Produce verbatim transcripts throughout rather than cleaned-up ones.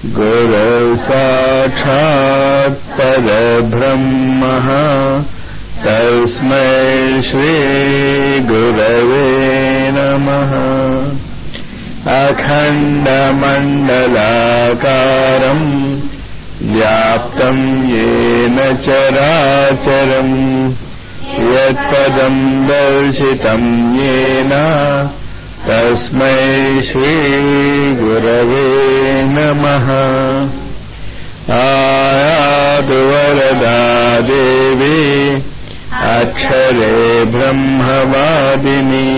गुरु साक्षात् परब्रह्मः तस्मै श्री गुरवे नमः। अखण्डमण्डलाकारम् व्याप्तं येन चराचरम् यत्पदं दर्शितं येन तस्मै श्री गुरवे नमः। आयातु वरदा देवी अक्षरे ब्रह्मवादिनी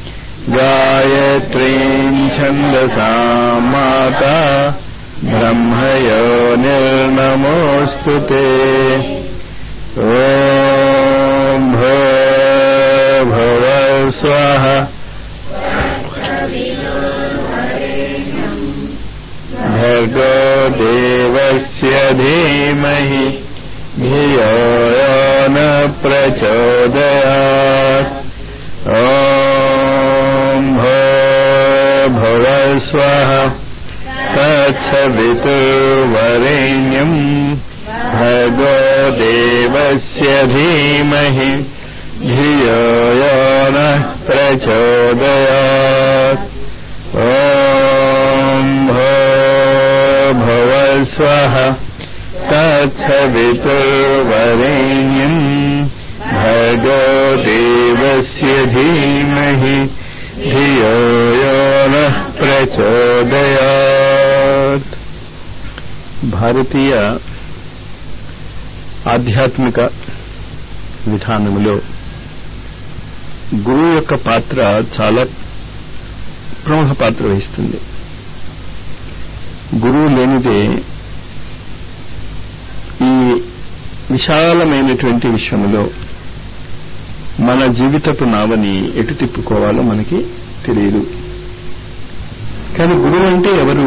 गायत्रीं छन्दसा माता ब्रह्मयोनिर्नमोऽस्तु ते। ॐ भूर्भुवः स्वः भर्गो देवस्य धीमहि धियो यो न प्रचोदयात्। ॐ भूर्भुवः स्वः तत्सवितुर्वरेण्यं भर्गो देवस्य धीमहि धियो यो नः प्रचोदयात्। ॐ भूर्भुवः स्वः तत्सवितुर्वरेण्यं भर्गो देवस्य धीमहि धियो यो नः ప్రచోదయాత్. భారతీయ ఆధ్యాత్మిక విధానములో గురువు యొక్క పాత్ర చాలా ప్రముఖ పాత్ర వహిస్తుంది. గురువు లేనిదే ఈ విశాలమైనటువంటి విశ్వములో మన జీవితపు నావని ఎటు తిప్పుకోవాలో మనకి తెలియదు. కానీ గురువు అంటే ఎవరు?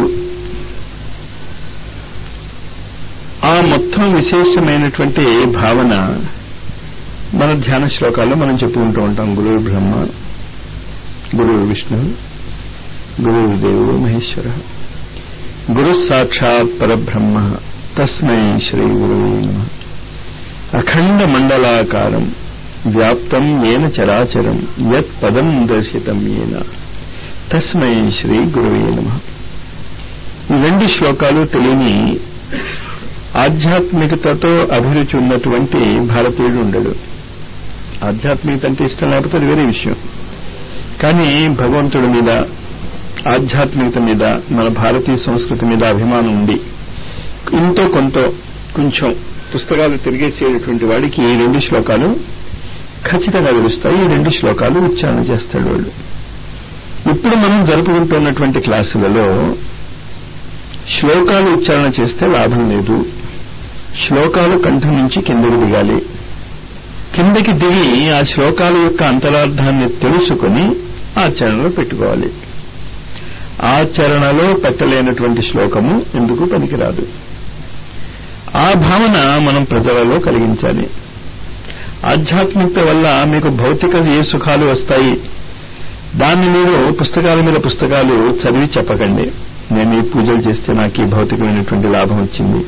ఆ మొత్తం విశేషమైనటువంటి భావన మన ధ్యాన శ్లోకాల్లో మనం చెప్పుకుంటూ ఉంటాం. గురువు బ్రహ్మ, గురువు విష్ణు, గురువు దేవుడు మహేశ్వర, గురు సాక్షాత్ పరబ్రహ్మ తస్మై శ్రీ గురువే నమః. అఖండ మండలాకారం వ్యాప్తం ఏన చరాచరం యత్ పదం దర్శితం ఏన తస్మై శ్రీ గురువే నమః. ఈ రెండు శ్లోకాలు తెలియని ఆధ్యాత్మికతతో అభిరుచి ఉన్నటువంటి భారతీయుడు ఉండడు. ఆధ్యాత్మికత అంటే ఇష్టం లేకపోతే అది వేరే విషయం. కానీ భగవంతుడి మీద, ఆధ్యాత్మికత మీద, మన భారతీయ సంస్కృతి మీద అభిమానం ఉండి ఇంతో కొంత కొంచెం పుస్తకాలు తిరిగేసేటువంటి వాడికి ఈ రెండు శ్లోకాలు ఖచ్చితంగా తెలుస్తాయి. ఈ రెండు శ్లోకాలు ఉచ్చారణ చేస్తాడు వాళ్ళు. ఇప్పుడు మనం జరుపుకుంటున్నటువంటి క్లాసులలో శ్లోకాలు ఉచ్చారణ చేస్తే లాభం లేదు. శ్లోకాలు కంఠం నుంచి కిందకి దిగాలి. కిందకి దిగి ఆ శ్లోకాల యొక్క అంతరార్థాన్ని తెలుసుకుని ఆచరణలో పెట్టుకోవాలి. ఆచరణలో పెట్టలేనటువంటి శ్లోకము ఎందుకు పనికిరాదు. ఆ భావన మనం ప్రజలలో కలిగించాలి. ఆధ్యాత్మికత వల్ల మీకు భౌతిక ఏ సుఖాలు వస్తాయి దాన్ని మీరు పుస్తకాల మీద పుస్తకాలు చదివి చెప్పకండి. నేను ఈ పూజలు చేస్తే నాకు ఈ భౌతికమైనటువంటి లాభం వచ్చింది.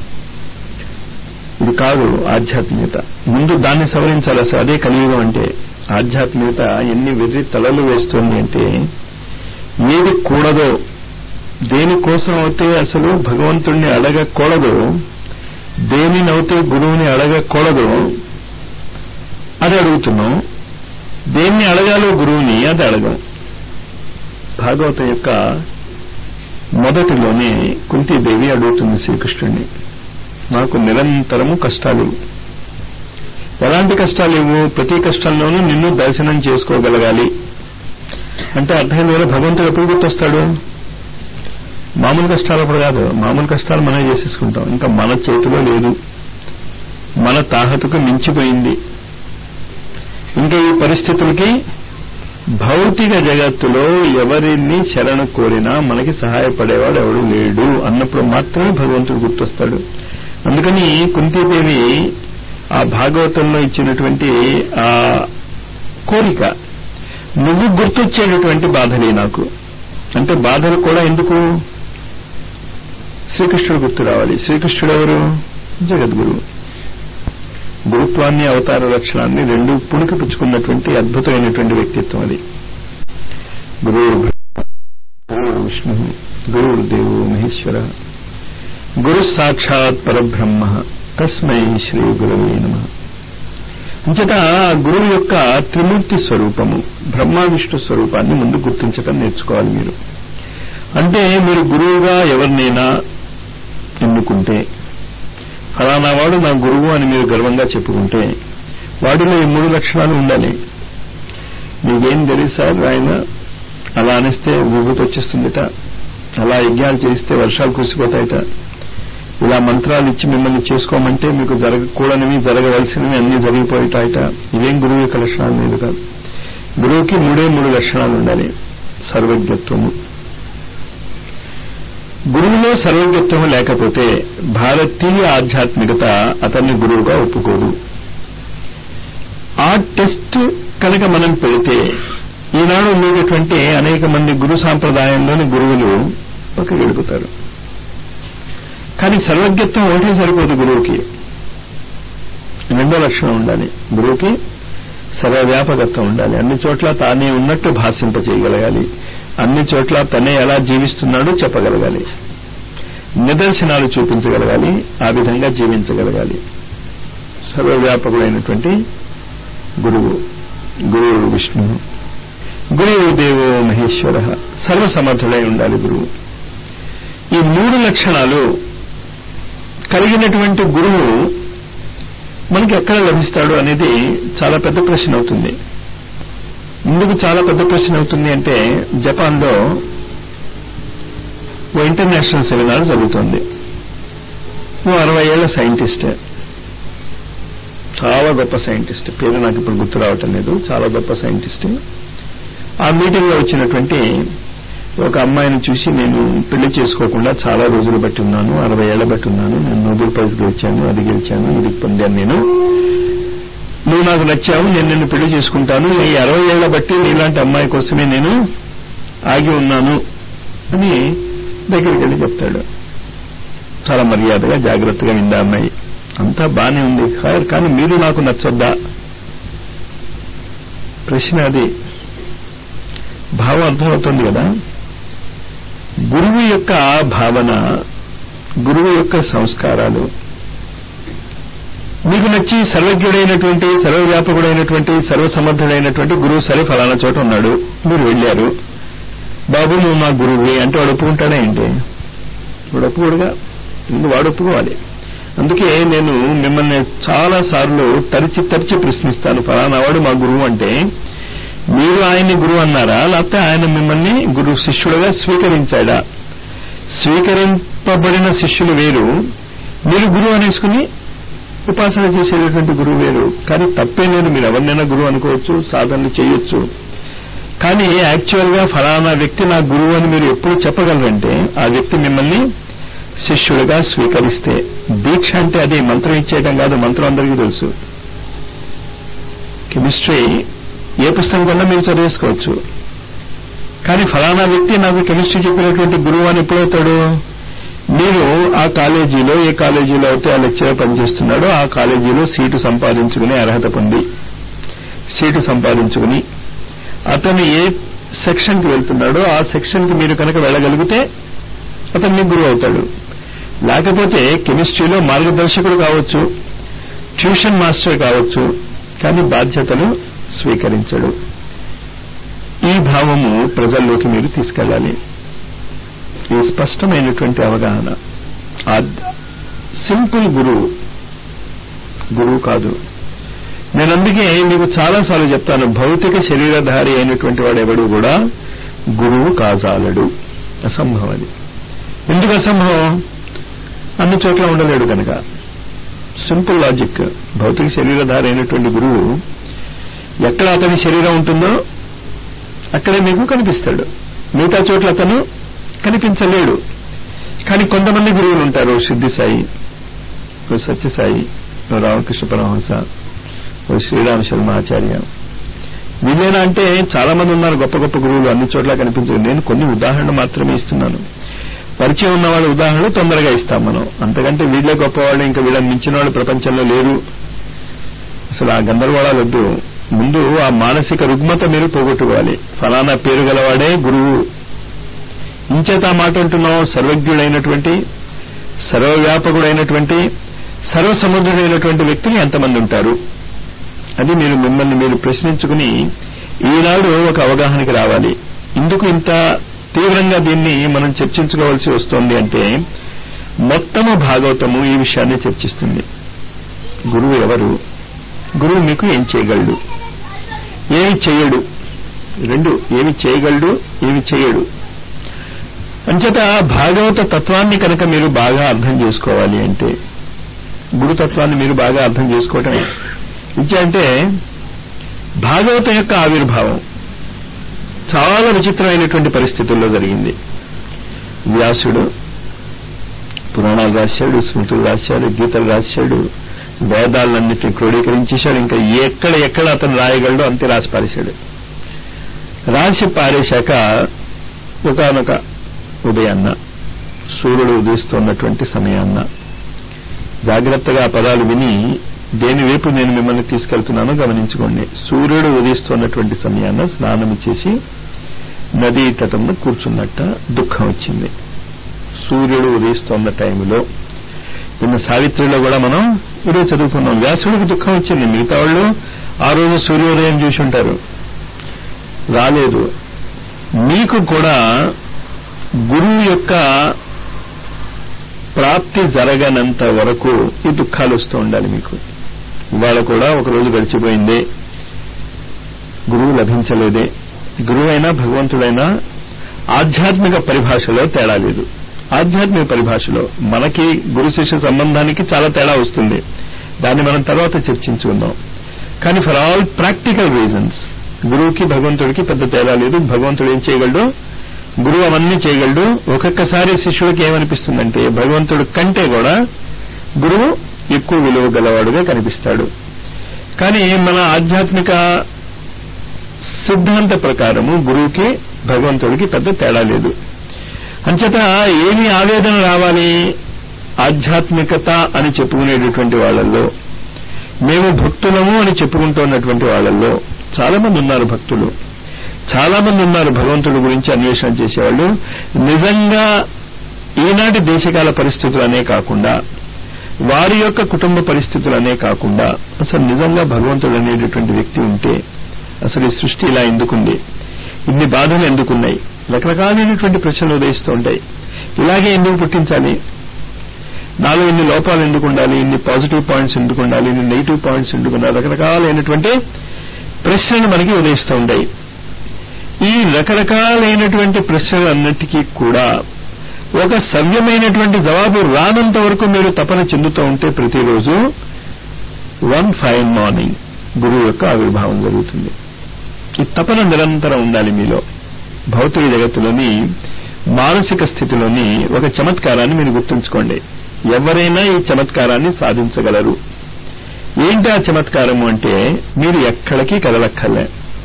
ఇది కాదు ఆధ్యాత్మికత. ముందు దాన్ని సవరించాలి. అసలు అదే కలియుగం అంటే. ఆధ్యాత్మికత ఎన్ని వెర్రి తలలు వేస్తుంది అంటే, ఏది కూడదో, దేనికోసం అయితే అసలు భగవంతుణ్ణి అడగకూడదు, దేనినైతే గురువుని అడగకూడదు అది అడుగుతున్నాం. దేన్ని అడగాలో గురువుని అది అడగం. భాగవతం యొక్క మొదటిలోనే కుంతీదేవి అడుగుతుంది శ్రీకృష్ణుడిని, నాకు నిరంతరము కష్టాలు. ఎలాంటి కష్టాలు ఇవ్వు? ప్రతి కష్టంలోనూ నిన్ను దర్శనం చేసుకోగలగాలి అంటే అర్థం వేరే. భగవంతుడు ఎప్పుడు గుర్తొస్తాడు? మామూలు కష్టాలు అప్పుడు కాదు. మామూలు కష్టాలు మనమే చేసేసుకుంటాం. ఇంకా మన చేతిలో లేదు, మన తాహతుకు మించిపోయింది. ఇంకా ఈ పరిస్థితులకి భౌతిక జగత్తులో ఎవరిని శరణు కోరినా మనకి సహాయపడేవాడు ఎవడు లేడు అన్నప్పుడు మాత్రమే భగవంతుడు గుర్తొస్తాడు. అందుకని కుంతీదేవి ఆ భాగవతంలో ఇచ్చినటువంటి ఆ కోరిక, నువ్వు గుర్తొచ్చేటటువంటి బాధలే నాకు అంటే. బాధలు కూడా ఎందుకు? శ్రీకృష్ణుడు గుర్తు రావాలి. శ్రీకృష్ణుడు ఎవరు? జగద్గురువు. గురుత్వాన్ని అవతార లక్షణాన్ని రెండు పుణికిపుచ్చుకున్నటువంటి అద్భుతమైనటువంటి వ్యక్తిత్వం అది. గురువు గురు విష్ణు గురుర్దేవో మహేశ్వర గురు సాక్షాత్ పరబ్రహ్మ తస్మై శ్రీ గురవే నమః. అంచేత గురువు యొక్క త్రిమూర్తి స్వరూపము బ్రహ్మ విష్ణు స్వరూపాన్ని ముందు గుర్తించడం నేర్చుకోవాలి మీరు. అంటే మీరు గురువుగా ఎవరినైనా ఎన్నుకుంటే, ఫలానా వాడు నా గురువు అని మీరు గర్వంగా చెప్పుకుంటే, వాడిలో ఈ మూడు లక్షణాలు ఉండాలి. మీకేం తెలుసు సార్, ఆయన అలా అనిస్తే విభూతి వచ్చేస్తుందిట, అలా యజ్ఞాలు చేస్తే వర్షాలు కురిసిపోతాయట, ఇలా మంత్రాలు ఇచ్చి మిమ్మల్ని చేసుకోమంటే మీకు జరగకూడనివి జరగవలసినవి అన్ని జరిగిపోయేటాయట. ఇవేం గురువు యొక్క లక్షణాలు లేదు కాదు. గురువుకి మూడే మూడు లక్షణాలు ఉండాలి. సర్వజ్ఞత్వము. గురువులో సర్వజ్ఞత్వము లేకపోతే భారతీయ ఆధ్యాత్మికత అతన్ని గురువుగా ఒప్పుకోదు. ఆ టెస్ట్ కనుక మనం పెడితే ఈనాడు ఉండేటటువంటి అనేక మంది గురు సాంప్రదాయంలోని గురువులు ఒక గెలుపుతారు. కానీ సర్వజ్ఞత్వం ఒకటే సరిపోదు గురువుకి, రెండో లక్షణం ఉండాలి. గురువుకి సర్వవ్యాపకత్వం ఉండాలి. అన్ని చోట్ల తానే ఉన్నట్టు భాషింప చేయగలగాలి. అన్ని చోట్ల తనే ఎలా జీవిస్తున్నాడో చెప్పగలగాలి. నిదర్శనాలు చూపించగలగాలి. ఆ విధంగా జీవించగలగాలి. సర్వవ్యాపకుడైనటువంటి గురువు. గురువు విష్ణు గురువు దేవో మహేశ్వర. సర్వసమర్థుడై ఉండాలి గురువు. ఈ మూడు లక్షణాలు కలిగినటువంటి గురువు మనకి ఎక్కడ లభిస్తాడు అనేది చాలా పెద్ద ప్రశ్న అవుతుంది. ఎందుకు చాలా పెద్ద ప్రశ్న అవుతుంది అంటే, జపాన్లో ఓ ఇంటర్నేషనల్ సెమినార్ జరుగుతుంది. ఓ అరవై ఏళ్ల సైంటిస్ట్, చాలా గొప్ప సైంటిస్ట్, పేరు నాకు ఇప్పుడు గుర్తు రావటం లేదు, చాలా గొప్ప సైంటిస్ట్. ఆ మీటింగ్ లో వచ్చినటువంటి ఒక అమ్మాయిని చూసి, నేను పెళ్లి చేసుకోకుండా చాలా రోజులు బట్టి ఉన్నాను, అరవై ఏళ్ల బట్టి ఉన్నాను, నేను నోబెల్ ప్రైజ్ గెలిచాను, అది గెలిచాను, ఇది పొందాను, నేను నువ్వు నాకు నచ్చావు, నేను నిన్ను పెళ్లి చేసుకుంటాను, ఈ అరవై ఏళ్ల బట్టి నీలాంటి అమ్మాయి కోసమే నేను ఆగి ఉన్నాను అని దగ్గరికి వెళ్ళి చెప్తాడు. చాలా మర్యాదగా జాగ్రత్తగా విందా అమ్మాయి. అంతా బానే ఉంది, కానీ మీరు నాకు నచ్చొద్దా? ప్రశ్న అది. భావం అర్థమవుతుంది కదా. గురువు యొక్క భావన, గురువు యొక్క సంస్కారాలు మీకు నచ్చి సర్వజ్ఞుడైనటువంటి సర్వవ్యాపకుడైనటువంటి సర్వసమర్థుడైనటువంటి గురువు సరే ఫలానా చోట ఉన్నాడు, మీరు వెళ్ళారు, బాబు నువ్వు మా గురువువి అంటే వాడు ఒప్పుకుంటాడా ఏంటి? వాడు ఒప్పుకోడుగా. వాడు ఒప్పుకోవాలి. అందుకే నేను మిమ్మల్ని చాలా సార్లు తరిచి తరిచి ప్రశ్నిస్తాను, ఫలానా వాడు మా గురువు అంటే మీరు ఆయన్ని గురువు అన్నారా, లేకపోతే ఆయన మిమ్మల్ని గురు శిష్యుడుగా స్వీకరించాడా? స్వీకరింపబడిన శిష్యులు వేరు, మీరు గురువు అనేసుకుని ఉపాసన చేసేటటువంటి గురువు వేరు. కానీ తప్పే లేదు, మీరు ఎవరినైనా గురువు అనుకోవచ్చు, సాధనలు చేయొచ్చు. కానీ యాక్చువల్ గా ఫలానా వ్యక్తి నా గురువు అని మీరు ఎప్పుడు చెప్పగలరంటే ఆ వ్యక్తి మిమ్మల్ని శిష్యుడిగా స్వీకరిస్తే. దీక్ష అంటే అది మంత్రం ఇచ్చేయడం కాదు, మంత్రం అందరికీ తెలుసు. కెమిస్ట్రీ ఏ పుస్తకం కన్నా మీరు చదివేసుకోవచ్చు. కానీ ఫలానా వ్యక్తి నాకు కెమిస్ట్రీ చెప్పినటువంటి గురువు అని ఎప్పుడవుతాడు? మీరు ఆ కాలేజీలో, ఏ కాలేజీలో అయితే ఆ లెక్చరర్ పనిచేస్తున్నాడో ఆ కాలేజీలో సీటు సంపాదించుకుని, అర్హత పొంది సీటు సంపాదించుకుని అతను ఏ సెక్షన్కి వెళ్తున్నాడో ఆ సెక్షన్కి మీరు కనుక వెళ్ళగలిగితే అతను మీకు గురువు అవుతాడు. లేకపోతే కెమిస్ట్రీలో మార్గదర్శకుడు కావచ్చు, ట్యూషన్ మాస్టర్ కావచ్చు, కానీ బాధ్యతలు స్వీకరించడు. ఈ భావము ప్రజల్లోకి మీరు తీసుకెళ్ళాలి. ఈ స్పష్టమైనటువంటి అవగాహన. సింపుల్ గురువు గురువు కాదు. నేను అందుకే మీకు చాలాసార్లు చెప్తాను, భౌతిక శరీరధారి అయినటువంటి వాడు ఎవడు కూడా గురువు కాజాలడు. అసంభవం అది. ఎందుకు అసంభవం? అన్ని చోట్ల ఉండలేడు కనుక. Simple logic. భౌతిక శరీరధారి అయినటువంటి గురువు ఎక్కడ అతని శరీరం ఉంటుందో అక్కడే మీకు కనిపిస్తాడు, మిగతా చోట్ల అతను కనిపించలేడు. కానీ కొంతమంది గురువులు ఉంటారు, సిద్ధి సాయి, ఓ సత్యసాయి, ఓ రామకృష్ణ పరమహంస, ఓ శ్రీరామ శర్మ ఆచార్య, వీళ్ళేనా అంటే చాలా మంది ఉన్నారు గొప్ప గొప్ప గురువులు, అన్ని చోట్ల కనిపించదు. నేను కొన్ని ఉదాహరణలు మాత్రమే ఇస్తున్నాను. పరిచయం ఉన్న వాళ్ళ ఉదాహరణలు తొందరగా ఇస్తాం మనం. అంతకంటే వీళ్ళే గొప్పవాళ్ళు, ఇంకా వీళ్ళని మించిన వాళ్ళు ప్రపంచంలో లేరు. అసలు ఆ గందరగోళాలు వద్దు. ముందు ఆ మానసిక రుగ్మత మీరు పోగొట్టుకోవాలి. ఫలానా పేరు గలవాడే గురువు. ఇంచేత ఆ మాట అంటున్నాం, సర్వజ్ఞుడైనటువంటి, సర్వవ్యాపకుడైనటువంటి, సర్వసముద్రుడైనటువంటి వ్యక్తులు ఎంతమంది ఉంటారు? అది మీరు మిమ్మల్ని మీరు ప్రశ్నించుకుని ఈనాడు ఒక అవగాహనకి రావాలి. ఎందుకు ఇంత తీవ్రంగా దీన్ని మనం చర్చించుకోవాల్సి వస్తోంది అంటే, మొత్తము భాగవతము ఈ విషయాన్ని చర్చిస్తుంది. గురువు ఎవరు? గురువు మీకు ఏం చేయగలడు, ఏమి చేయడు? రెండు, ఏమి చేయగలడు, ఏమి చేయడు. అంచేత భాగవత తత్వాన్ని కనుక మీరు బాగా అర్థం చేసుకోవాలి అంటే, గురుతత్వాన్ని మీరు బాగా అర్థం చేసుకోవటమే. ఇంకేంటే భాగవతం యొక్క ఆవిర్భావం చాలా విచిత్రమైనటువంటి పరిస్థితుల్లో జరిగింది. వ్యాసుడు పురాణాలు రాశాడు, స్మృతులు రాశాడు, గీతలు రాశాడు, వేదాలన్నిటిని క్రోడీకరించేశాడు. ఇంకా ఎక్కడ ఎక్కడ అతను రాయగలడో అంతే రాసి పారేశాడు. రాసి పారేశాక ఒకనొక ఉదయాన్న, సూర్యుడు ఉదయిస్తున్నటువంటి సమయాన్న, జాగ్రత్తగా ఆ పదాలు విని దేని వైపు నేను మిమ్మల్ని తీసుకెళ్తున్నానో గమనించుకోండి. సూర్యుడు ఉదయిస్తున్నటువంటి సమయాన్న స్నానం చేసి నదీ తటంలో కూర్చున్నట్ట దుఃఖం వచ్చింది. సూర్యుడు ఉదయిస్తున్న టైంలో, నిన్న సావిత్రిలో కూడా మనం ఇదే చదువుకున్నాం. వ్యాసుడికి దుఃఖం వచ్చింది. మిగతా వాళ్ళు ఆ రోజు సూర్యోదయం చూసి ఉంటారు, రాలేదు. మీకు కూడా గురువు యొక్క ప్రాప్తి జరగనంత వరకు ఈ దుఃఖాలు వస్తూ ఉండాలి మీకు. ఇవాళ కూడా ఒక రోజు గడిచిపోయింది, గురువు లభించలేదే. గురువైనా భగవంతుడైనా ఆధ్యాత్మిక పరిభాషలో తేడా లేదు. ఆధ్యాత్మిక పరిభాషలో మనకి గురు శిష్య సంబంధానికి చాలా తేడా వస్తుంది. దాన్ని మనం తర్వాత చర్చించుకుందాం. కానీ ఫర్ ఆల్ ప్రాక్టికల్ రీజన్స్ గురువుకి భగవంతుడికి పెద్ద తేడా లేదు. భగవంతుడు ఏం చేయగలడు, గురువు అవన్నీ చేయగలడు. ఒక్కొక్కసారి శిష్యుడికి ఏమనిపిస్తుందంటే భగవంతుడి కంటే కూడా గురువు ఎక్కువ విలువ గలవాడుగా కనిపిస్తాడు. కానీ మన ఆధ్యాత్మిక సిద్ధాంత ప్రకారము గురువుకి భగవంతుడికి పెద్ద తేడా లేదు. అంచేత ఏమి ఆవేదన రావాలి? ఆధ్యాత్మికత అని చెప్పుకునేటటువంటి వాళ్ళల్లో, మేము భక్తులము అని చెప్పుకుంటున్నటువంటి వాళ్ళల్లో చాలా మంది ఉన్నారు. భక్తులు చాలా మంది ఉన్నారు. భగవంతుడి గురించి అన్వేషణ చేసేవాళ్ళు నిజంగా ఈనాటి దేశకాల పరిస్థితులనే కాకుండా, వారి యొక్క కుటుంబ పరిస్థితులనే కాకుండా, అసలు నిజంగా భగవంతుడు అనేటటువంటి వ్యక్తి ఉంటే అసలు ఈ సృష్టి ఇలా ఎందుకుంది, ఇన్ని బాధలు ఎందుకున్నాయి, రకరకాలైనటువంటి ప్రశ్నలు ఉదయిస్తూ ఉంటాయి. ఇలాగే ఎందుకు పుట్టించాలి, నాలో ఇన్ని లోపాలు ఎందుకు ఉండాలి, ఇన్ని పాజిటివ్ పాయింట్స్ ఎందుకు ఉండాలి, ఇన్ని నెగిటివ్ పాయింట్స్ ఎందుకు ఉండాలి, రకరకాలైనటువంటి ప్రశ్నలు మనకి ఉదయిస్తూ ఉంటాయి. ఈ రకరకాలైనటువంటి ప్రశ్నలన్నిటికీ కూడా ఒక సవ్యమైనటువంటి జవాబు రానంత వరకు మీరు తపన చెందుతూ ఉంటే ప్రతిరోజు వన్ ఫైన్ మార్నింగ్ గురువు యొక్క ఆవిర్భావం జరుగుతుంది. ఈ తపన నిరంతరం ఉండాలి మీలో. భౌతిక జగత్తులోని మానసిక స్థితిలోని ఒక చమత్కారాన్ని మీరు గుర్తుంచుకోండి. ఎవరైనా ఈ చమత్కారాన్ని సాధించగలరు. ఏంటి ఆ చమత్కారము అంటే, మీరు ఎక్కడికి కదలక్కర్లే.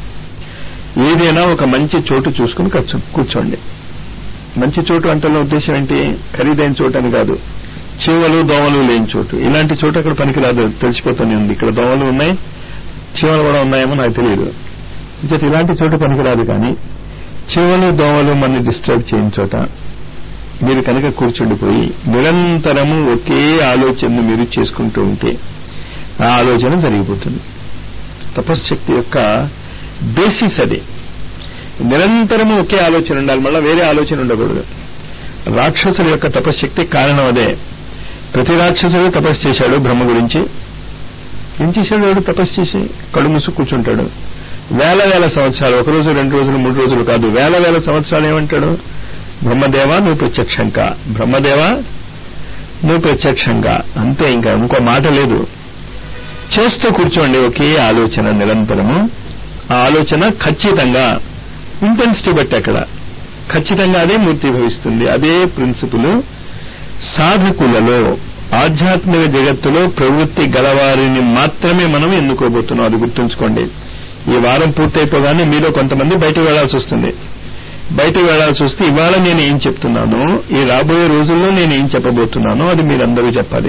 ఏదైనా ఒక మంచి చోటు చూసుకుని కూర్చోండి. మంచి చోటు అంటే ఉద్దేశం ఏంటి? ఖరీదైన చోటు అని కాదు, చీమలు దోమలు లేని చోటు. ఇలాంటి చోటు అక్కడ పనికిరాదు, తెలిసిపోతూనే ఉంది. ఇక్కడ దోమలు ఉన్నాయి, చీమలు కూడా ఉన్నాయేమో నాకు తెలియదు. ఇంకా ఇలాంటి చోటు పనికిరాదు. కానీ చీమలు దోమలు మనని డిస్టర్బ్ చేయని చోట మీరు కనుక కూర్చుండిపోయి నిరంతరము ఒకే ఆలోచనను మీరు చేసుకుంటూ ఉంటే ఆ ఆలోచన జరిగిపోతుంది. తపశ్శక్తి యొక్క బేసిస్ అది. నిరంతరము ఒకే ఆలోచన ఉండాలి, మళ్ళీ వేరే ఆలోచన ఉండకూడదు. రాక్షసుల యొక్క తపశ్శక్తి కారణం అదే. ప్రతి రాక్షసుడు తపస్సు చేశాడు బ్రహ్మ గురించి. ఏం చేశాడు వాడు? తపస్సు చేసి కళ్ళు మూసు కూర్చుంటాడు వేల వేల సంవత్సరాలు. ఒక రోజు రెండు రోజులు మూడు రోజులు కాదు, వేల వేల సంవత్సరాలు. ఏమంటాడు? బ్రహ్మదేవా నువ్వు ప్రత్యక్షంగా, బ్రహ్మదేవా నువ్వు ప్రత్యక్షంగా. అంతే, ఇంకా ఇంకో మాట లేదు. చేస్తూ కూర్చోండి ఒకే ఆలోచన నిరంతరము. ఆ ఆలోచన ఖచ్చితంగా ఇంటెన్సిటీ బట్టి అక్కడ ఖచ్చితంగా అదే మూర్తిభవిస్తుంది. అదే ప్రిన్సిపుల్ సాధకులలో, ఆధ్యాత్మిక జగత్తులో ప్రవృత్తి గలవారిని మాత్రమే మనం ఎన్నుకోబోతున్నాం. అది గుర్తుంచుకోండి. ఈ వారం పూర్తయిపోగానే మీలో కొంతమంది బయటకు వెళ్లాల్సి వస్తుంది. బయటకు వెళ్లాల్సి వస్తే ఇవాళ నేను ఏం చెప్తున్నాను, ఈ రాబోయే రోజుల్లో నేను ఏం చెప్పబోతున్నానో అది మీరందరూ చెప్పాలి.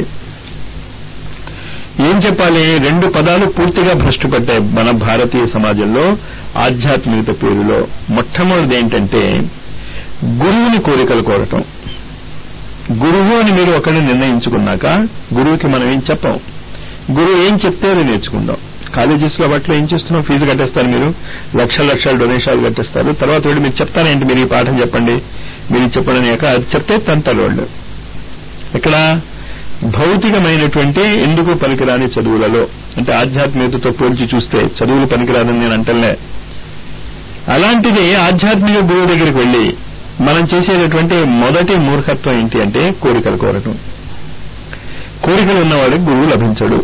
ఏం చెప్పాలి? రెండు పదాలు పూర్తిగా భ్రష్టుపడ్డాయి మన భారతీయ సమాజంలో ఆధ్యాత్మికత పేరులో. మొట్టమొదటిది ఏంటంటే గురువుని కోరికలు కోరటం. గురువు అని మీరు ఒకరిని నిర్ణయించుకున్నాక గురువుకి మనం ఏం చెప్పాం, గురువు ఏం చెప్తే అది నేర్చుకుందాం. కాలేజెస్ లో వాటిలో ఏం చేస్తున్నాం, ఫీజు కట్టేస్తారు, మీరు లక్షల లక్షల డొనేషన్లు కట్టేస్తారు. తర్వాత వాళ్ళు మీరు చెప్తారేంటి, మీరు ఈ పాఠం చెప్పండి, మీరు చెప్పండి అయ్యాక అది చెప్తే తంతారు వాళ్ళు. ఇక్కడ భౌతికమైనటువంటి ఎందుకు పనికిరాని చదువులలో, అంటే ఆధ్యాత్మికతతో పోల్చి చూస్తే చదువులు పనికిరాదని నేను అంటలే. అలాంటిది ఆధ్యాత్మిక గురువు దగ్గరికి వెళ్లి మనం చేసేటటువంటి మొదటి మూర్ఖత్వం ఏంటి అంటే కోరికలు కోరటం. కోరికలు ఉన్నవాడికి గురువు లభించడు.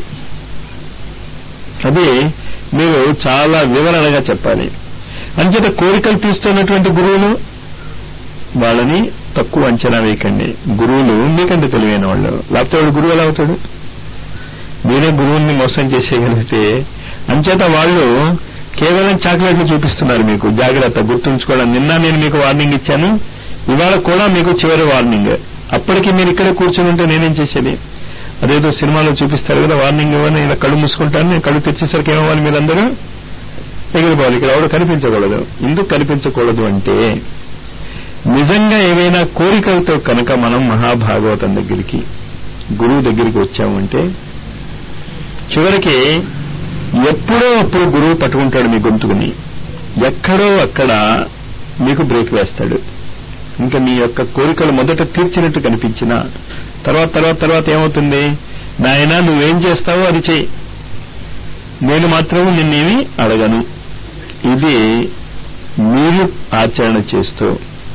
అది మీరు చాలా వివరణగా చెప్పాలి. అంచేత కోరికలు తీస్తున్నటువంటి గురువులు వాళ్ళని తక్కువ అంచనా వేయకండి. గురువులు మీకంటే తెలివైన వాళ్ళు, లేకపోతే వాడు గురువు ఎలా అవుతాడు? మీరే గురువుని మోసం చేసేయగలిగితే. అంచేత వాళ్ళు కేవలం చాక్లెట్లు చూపిస్తున్నారు మీకు, జాగ్రత్త గుర్తుంచుకోవడం. నిన్న నేను మీకు వార్నింగ్ ఇచ్చాను, ఇవాళ కూడా మీకు చివరి వార్నింగ్. అప్పటికి మీరు ఇక్కడే కూర్చొని ఉంటే నేనేం చేసేది? అదేదో సినిమాలో చూపిస్తారు కదా, వార్నింగ్ ఇవ్వని ఇలా కళ్ళు మూసుకుంటాను, నేను కళ్ళు తెచ్చేసరికి ఏమవ్వాలి, మీరందరూ ఎగిరిపోవాలి. ఇక్కడ ఎవడు కనిపించకూడదు. ఎందుకు కనిపించకూడదు అంటే నిజంగా ఏవైనా కోరికలతో కనుక మనం మహాభాగవతం దగ్గరికి గురువు దగ్గరికి వచ్చామంటే చివరికి ఎప్పుడో అప్పుడు గురువు పట్టుకుంటాడు మీ గొంతుకుని, ఎక్కడో అక్కడ మీకు బ్రేక్ వేస్తాడు. ఇంకా మీ యొక్క కోరికలు మొదట తీర్చినట్టు కనిపించినా తర్వాత తర్వాత తర్వాత ఏమవుతుంది, నాయనా నువ్వేం చేస్తావో అది చెయ్యి, నేను మాత్రం నిన్నేమి అడగను. ఇది మీరు ఆచరణ చేస్తూ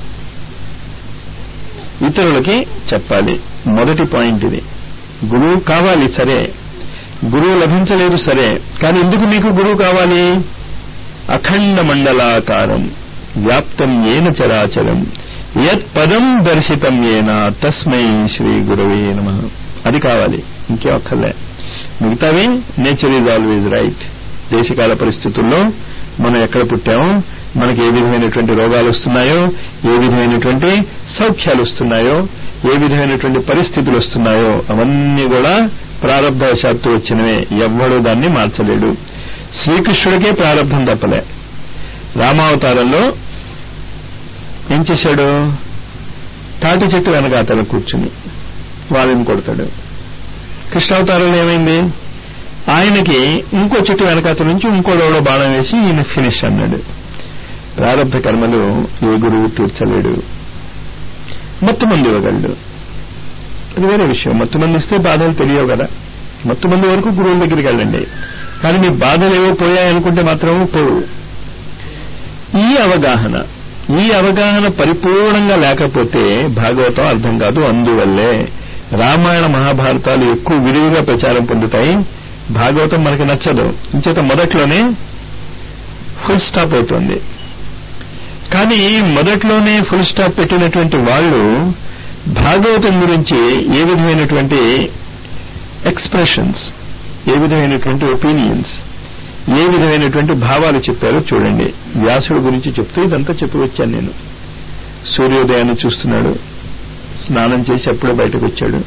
ఇతరులకి చెప్పాలి. మొదటి పాయింట్ ఇది. గురువు కావాలి సరే, గురువు లభించలేదు సరే, కానీ ఎందుకు మీకు గురువు కావాలి? అఖండ మండలాకారం వ్యాప్తం ఏన చరాచరం యత్ పదం దర్శితం ఏన తస్మై శ్రీ గురవే నమః. అది కావాలి, ఇంకే ఒక్కర్లే. మిగతావి నేచర్ ఈజ్ ఆల్వేజ్ రైట్. దేశకాల పరిస్థితుల్లో మనం ఎక్కడ పుట్టామో, మనకి ఏ విధమైనటువంటి రోగాలు వస్తున్నాయో, ఏ విధమైనటువంటి సౌఖ్యాలు వస్తున్నాయో, ఏ విధమైనటువంటి పరిస్థితులు వస్తున్నాయో అవన్నీ కూడా ప్రారంభవశాత్తు వచ్చినవే. ఎవ్వడూ దాన్ని మార్చలేడు. శ్రీకృష్ణుడికే ప్రారంభం తప్పలే. రామావతారంలో ఏం చేశాడు? తాటి చెట్టు వెనక అతను కూర్చుని వాళ్ళని కొడతాడు. కృష్ణావతారంలో ఏమైంది? ఆయనకి ఇంకో చెట్టు వెనకాత నుంచి ఇంకోడెవడో బాణం వేసి ఈయన ఫినిష్ అన్నాడు. ప్రారంభ కర్మలు ఏ గురువు తీర్చలేడు. మత్తుమంది ఇవ్వగలడు, అది వేరే విషయం. మత్తుమంది ఇస్తే బాధలు తెలియవు కదా. మత్తుమంది వరకు గురువుల దగ్గరికి వెళ్ళండి, కానీ మీ బాధలు ఏవో పోయాయనుకుంటే మాత్రం పోవు. ఈ అవగాహన ఈ అవగాహన పరిపూర్ణంగా లేకపోతే భాగవతం అర్థం కాదు. అందువల్లే రామాయణ మహాభారతాలు ఎక్కువ విరివిగా ప్రచారం పొందుతాయి, భాగవతం మనకి నచ్చదు. ఇంచేత మొదట్లోనే ఫుల్ స్టాప్ అవుతుంది. కానీ మొదట్లోనే ఫుల్ స్టాప్ పెట్టినటువంటి వాళ్ళు భాగవతం గురించి ఏ విధమైనటువంటి ఎక్స్ప్రెషన్స్, ఏ విధమైనటువంటి ఒపీనియన్స్, ఏ విధమైనటువంటి భావాలు చెప్పారో చూడండి. వ్యాసుడు గురించి చెప్తూ ఇదంతా చెప్పి వచ్చాను నేను. సూర్యోదయాన్ని చూస్తున్నాడు, స్నానం చేసి అప్పుడే బయటకు వచ్చాడు.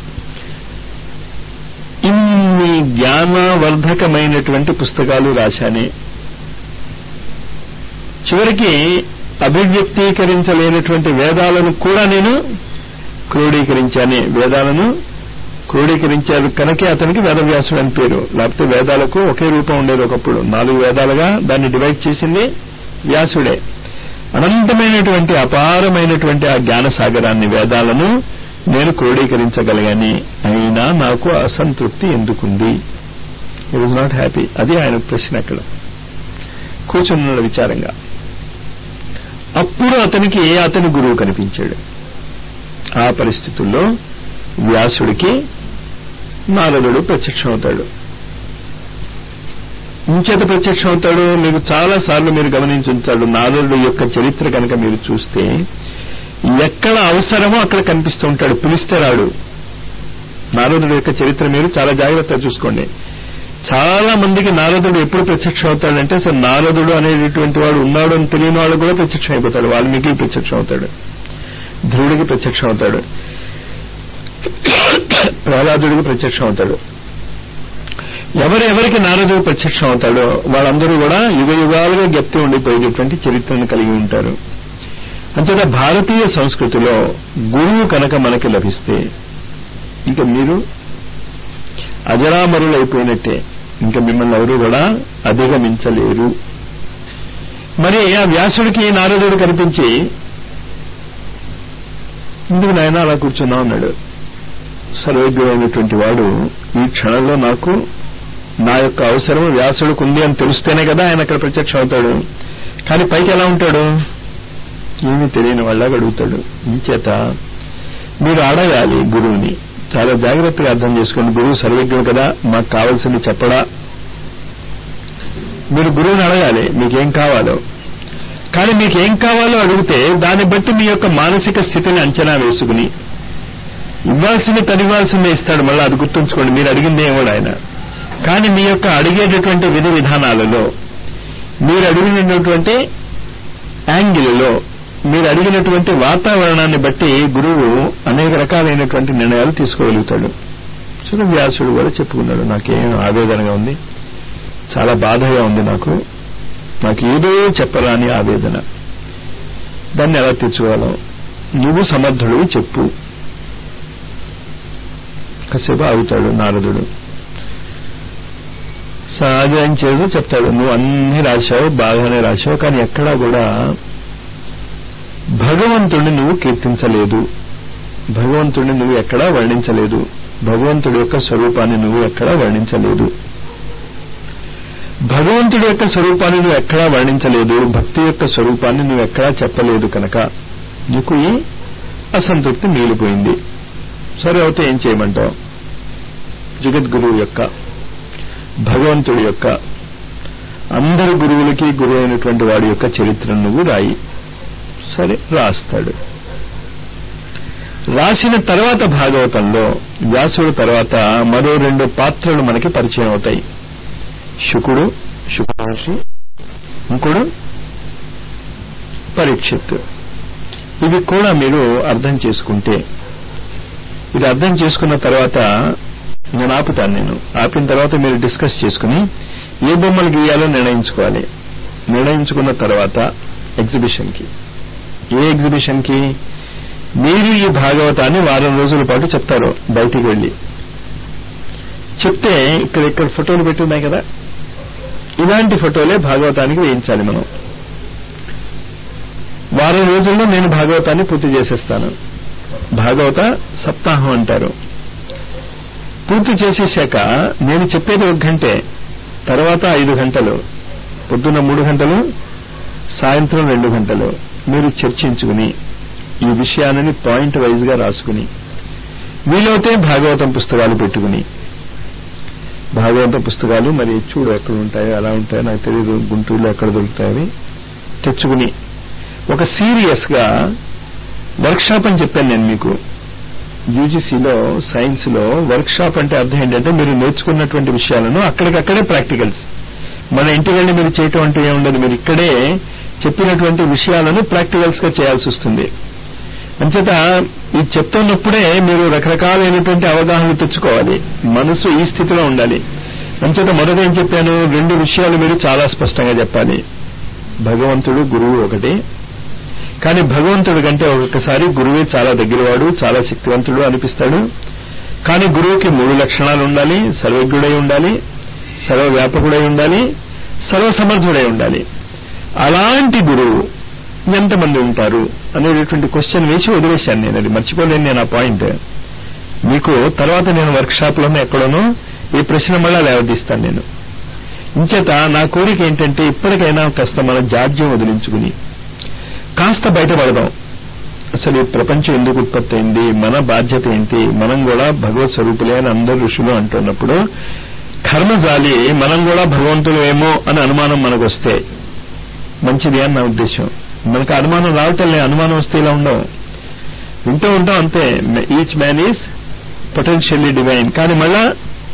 ఇన్ని జ్ఞానవర్ధకమైనటువంటి పుస్తకాలు రాశానే, చివరికి అభివ్యక్తీకరించలేనటువంటి వేదాలను కూడా నేను క్రోడీకరించానే. వేదాలను క్రోడీకరించారు కనుకే అతనికి వేదవ్యాసుడు అని పేరు. లేకపోతే వేదాలకు ఒకే రూపం ఉండేది ఒకప్పుడు. నాలుగు వేదాలుగా దాన్ని డివైడ్ చేసింది వ్యాసుడే. అనంతమైనటువంటి అపారమైనటువంటి ఆ జ్ఞాన సాగరాన్ని, వేదాలను నేను క్రోడీకరించగలిగాని, అయినా నాకు అసంతృప్తి ఎందుకుంది? I was not happy. అది ఆయన ప్రశ్న. అక్కడ కూర్చున్న విచారంగా అప్పుడు అతనికి అతని గురువు కనిపించాడు. ఆ పరిస్థితుల్లో వ్యాసుడికి నారదుడు ప్రత్యక్షమవుతాడు. ఇంచేత ప్రత్యక్షమవుతాడు మీకు చాలా సార్లు మీరు గమనించుంటాడు. నారదుడు యొక్క చరిత్ర కనుక మీరు చూస్తే ఎక్కడ అవసరమో అక్కడ కనిపిస్తూ ఉంటాడు, పిలిస్తే రాడు. నారదుడు యొక్క చరిత్ర మీరు చాలా జాగ్రత్తగా చూసుకోండి. చాలా మందికి నారదుడు ఎప్పుడు ప్రత్యక్షం అవుతాడంటే అసలు నారదుడు అనేటటువంటి వాడు ఉన్నాడు అని తెలియని వాళ్ళు కూడా ప్రత్యక్షం అయిపోతాడు. వాల్మీకి ప్రత్యక్షం అవుతాడు, ధ్రువుడికి ప్రత్యక్షం అవుతాడు, ప్రహ్లాదుడికి ప్రత్యక్షం అవుతాడు. ఎవరెవరికి నారదుడు ప్రత్యక్షం అవుతాడో వాళ్ళందరూ కూడా యుగ యుగాలుగా గెప్తి ఉండిపోయేటటువంటి చరిత్రను కలిగి ఉంటారు. అంతేగా భారతీయ సంస్కృతిలో గురువు కనుక మనకి లభిస్తే ఇక మీరు అజరామరులైపోయినట్టే, ఇంకా మిమ్మల్ని ఎవరు కూడా అధిగమించలేరు. మరి ఆ వ్యాసుడికి నారదుడు కనిపించి ఇందుకు నాయన అలా కూర్చున్నా ఉన్నాడు. సర్వజ్ఞుడైనటువంటి వాడు ఈ క్షణంలో నాకు నా యొక్క అవసరం వ్యాసుడికి ఉంది అని తెలిస్తేనే కదా ఆయన అక్కడ ప్రత్యక్షం అవుతాడు. కానీ పైకి ఎలా ఉంటాడు? ఏమీ తెలియని వాళ్ళగా అడుగుతాడు. ఇంచేత మీరు అడగాలి గురువుని. చాలా జాగ్రత్తగా అర్థం చేసుకోండి. గురువు సర్వజ్ఞుడు కదా, మాకు కావాల్సింది చెప్పడా? మీరు గురువుని అడగాలి మీకేం కావాలో. కానీ మీకేం కావాలో అడిగితే దాన్ని బట్టి మీ యొక్క మానసిక స్థితిని అంచనా వేసుకుని ఇవ్వాల్సింది తనివ్వాల్సిందే ఇస్తాడు. మళ్ళీ అది గుర్తుంచుకోండి, మీరు అడిగిందే ఇవ్వడు ఆయన. కానీ మీ యొక్క అడిగేటటువంటి విధి విధానాలలో, మీరు అడిగినటువంటి యాంగిల్లో, మీరు అడిగినటువంటి వాతావరణాన్ని బట్టి గురువు అనేక రకాలైనటువంటి నిర్ణయాలు తీసుకోగలుగుతాడు. సో వ్యాసుడు కూడా చెప్పుకున్నాడు, నాకేం ఆవేదనగా ఉంది, చాలా బాధగా ఉంది, నాకు నాకు ఏదో చెప్పరాని ఆవేదన, దాన్ని ఎలా తీర్చుకోవాలో నువ్వు సమర్థుడు చెప్పు. కాసేపు ఆగుతాడు నారదుడు. సహజం చేసి చెప్తాడు, నువ్వు అన్ని రాశావు, బాగానే రాశావు, కానీ ఎక్కడా కూడా భగవంతుడిని నువ్వు కీర్తించలేదు, భగవంతుడిని నువ్వు ఎక్కడా వర్ణించలేదు, భగవంతుడి యొక్క స్వరూపాన్ని నువ్వు ఎక్కడా వర్ణించలేదు, భగవంతుడి యొక్క స్వరూపాన్ని నువ్వు ఎక్కడా వర్ణించలేదు, భక్తి యొక్క స్వరూపాన్ని నువ్వు ఎక్కడా చెప్పలేదు. కనుక నీకు ఈ అసంతృప్తి మిగిలిపోయింది. సరే అయితే ఏం చేయమంటావు? జగద్గురువు యొక్క, భగవంతుడి యొక్క, అందరి గురువులకి గురువు అయినటువంటి వాడి యొక్క చరిత్రను నువ్వు రాయి. సరే రాస్తాడు. రాసిన తర్వాత భాగవతంలో వ్యాసుడు తర్వాత మరో రెండు పాత్రలు మనకి పరిచయం అవుతాయి. శుకుడు, శుకమహర్షి, ఇంకోడు పరీక్షిత్. ఇవి కూడా మీరు అర్థం చేసుకుంటే, ఇది అర్థం చేసుకున్న తర్వాత నేను ఆపుతాను. నేను ఆపిన తర్వాత మీరు డిస్కస్ చేసుకుని ఏ బొమ్మలు గీయాలో నిర్ణయించుకోవాలి. నిర్ణయించుకున్న తర్వాత ఎగ్జిబిషన్కి, ఏ ఎగ్జిబిషన్కి? మీరు ఈ భాగవతాన్ని వారం రోజుల పాటు చెప్తారు. బయటికి వెళ్ళి చెప్తే ఇక్కడ ఇక్కడ ఫోటోలు పెట్టున్నాయి కదా, ఇలాంటి ఫోటోలే భాగవతానికి వేయించాలి మనం. వారం రోజుల్లో నేను భాగవతాన్ని పూర్తి చేసేస్తాను. భాగవత సప్తాహం అంటారు. పూర్తి చేసేశాక నేను చెప్పేది ఒక గంటే, తర్వాత ఐదు గంటలు, పొద్దున్న మూడు గంటలు, సాయంత్రం రెండు గంటలు మీరు చర్చించుకుని ఈ విషయాలని పాయింట్ వైజ్ గా రాసుకుని, వీలైతే భాగవతం పుస్తకాలు పెట్టుకుని, భాగవత పుస్తకాలు మరి చూడు ఎక్కడ ఉంటాయో అలా ఉంటాయో నాకు తెలియదు, గుంటూరులో ఎక్కడ దొరుకుతాయని తెచ్చుకుని ఒక సీరియస్ గా వర్క్ షాప్ అని చెప్పాను నేను మీకు. యూజీసీలో సైన్స్ లో వర్క్ షాప్ అంటే అర్థం ఏంటంటే మీరు నేర్చుకున్నటువంటి విషయాలను అక్కడికక్కడే ప్రాక్టికల్స్. మన ఇంటికి వెళ్ళి మీరు చేయటం అంటూ ఏముండదు, మీరు ఇక్కడే చెప్పినటువంటి విషయాలను ప్రాక్టికల్స్ గా చేయాల్సి వస్తుంది. అంచేత ఇది చెప్తున్నప్పుడే మీరు రకరకాలైనటువంటి అవగాహనలు తెచ్చుకోవాలి. మనసు ఈ స్థితిలో ఉండాలి. అంచేత మొదట ఏం చెప్పాను, రెండు విషయాలు మీరు చాలా స్పష్టంగా చెప్పాలి. భగవంతుడు, గురువు ఒకటి. కానీ భగవంతుడి కంటే ఒక్కొక్కసారి గురువే చాలా దగ్గరవాడు, చాలా శక్తివంతుడు అనిపిస్తాడు. కానీ గురువుకి మూడు లక్షణాలు ఉండాలి. సర్వజ్ఞుడై ఉండాలి, సర్వవ్యాపకుడై ఉండాలి, సర్వసమర్థుడై ఉండాలి. అలాంటి గురువు ఎంతమంది ఉంటారు అనేటటువంటి క్వశ్చన్ వేసి వదిలేశాను నేను. అది మర్చిపోలేను నేను ఆ పాయింట్. మీకు తర్వాత నేను వర్క్ షాప్ లోనే ఎక్కడోనో ఈ ప్రశ్న మళ్ళా లేవదీస్తాను నేను. ఇంచేత నా కోరిక ఏంటంటే ఇప్పటికైనా కాస్త మన జాడ్యం వదిలించుకుని కాస్త బయటపడదాం. అసలు ఈ ప్రపంచం ఎందుకు ఉత్పత్తి అయింది, మన బాధ్యత ఏంటి, మనం కూడా భగవత్ స్వరూపులే అని అందరు ఋషులు అంటున్నప్పుడు కర్మజాలి మనం కూడా భగవంతులు ఏమో అని అనుమానం మనకు వస్తే మంచిది అని నా ఉద్దేశం. మనకు అనుమానం రావటంలే, అనుమానం వస్తే ఇలా ఉండవు, వింటూ ఉంటాం అంతే. Each man is potentially divine. కానీ మళ్ళా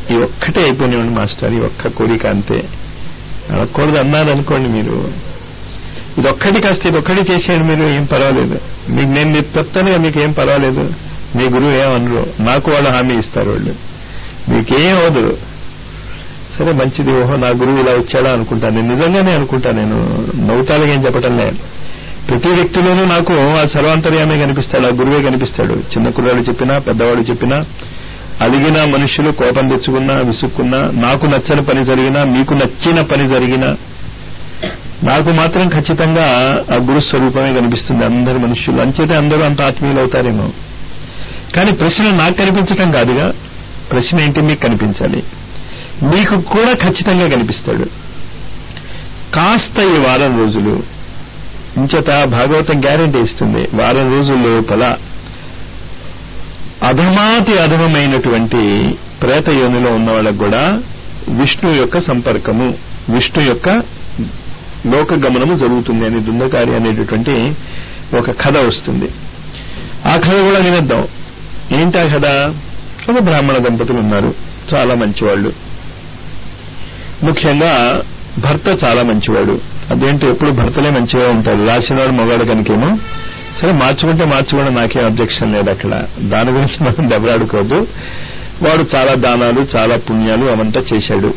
ఈ ఒక్కటే అయిపోయినాడు మాస్టర్, ఈ ఒక్క కోరిక అంతే. అడగకూడదు అన్నారు అనుకోండి మీరు, ఇదొక్కటి కాస్త ఇదొక్కటి చేసేయండి మీరు, ఏం పర్వాలేదు. మీకు నేను మీరు చెప్తానుగా, మీకు ఏం పర్వాలేదు. మీ గురువు ఏమనరు, నాకు వాళ్ళు హామీ ఇస్తారు. వాళ్ళు మీకేం అవదు. సరే మంచిది, ఓహో నా గురువు ఇలా వచ్చాడా అనుకుంటాను. నేను నిజంగానే అనుకుంటా, నేను నవ్వుతాలుగా ఏం చెప్పటం లేదు. ప్రతి వ్యక్తిలోనూ నాకు ఆ సర్వాంతర్యామే కనిపిస్తాడు, ఆ గురువే కనిపిస్తాడు. చిన్న కుర్రాడు చెప్పినా, పెద్దవాడు చెప్పినా, అలిగిన మనుషులు కోపం తెచ్చుకున్నా, విసుక్కున్నా, నాకు నచ్చని పని జరిగినా, మీకు నచ్చిన పని జరిగినా, నాకు మాత్రం ఖచ్చితంగా ఆ గురు స్వరూపమే కనిపిస్తుంది అందరి మనుషులు. అంచేతే అందరూ అంత ఆత్మీయులు అవుతారేమో. కానీ ప్రశ్న నాకు కనిపించటం కాదుగా, ప్రశ్న ఏంటి మీకు కనిపించాలి. మీకు కూడా ఖచ్చితంగా కనిపిస్తాడు. కాస్త ఈ వారం రోజులు ఇంచేత భాగవతం గ్యారెంటీ ఇస్తుంది, వారం రోజుల లోపల అధమాతి అధమమైనటువంటి ప్రేత యోనిలో ఉన్న వాళ్ళకు కూడా విష్ణు యొక్క సంపర్కము, విష్ణు యొక్క లోక గమనము జరుగుతుంది అని దుందకారి అనేటటువంటి ఒక కథ వస్తుంది. ఆ కథ కూడా వినేద్దాం. ఏంటా కథ? ఒక బ్రాహ్మణ దంపతులు ఉన్నారు, చాలా మంచివాళ్ళు. ముఖ్యంగా భర్త చాలా మంచివాడు. అదేంటో ఎప్పుడు భర్తలే మంచిగా ఉంటాడు, రాసినవాడు మగాడు కనుకేమో. సరే మార్చుకుంటే మార్చుకోవడం నాకేం అబ్జెక్షన్ లేదు అక్కడ, దాని గురించి మనం దెబ్బలాడుకోవద్దు. వాడు చాలా దానాలు, చాలా పుణ్యాలు అవంతా చేశాడు.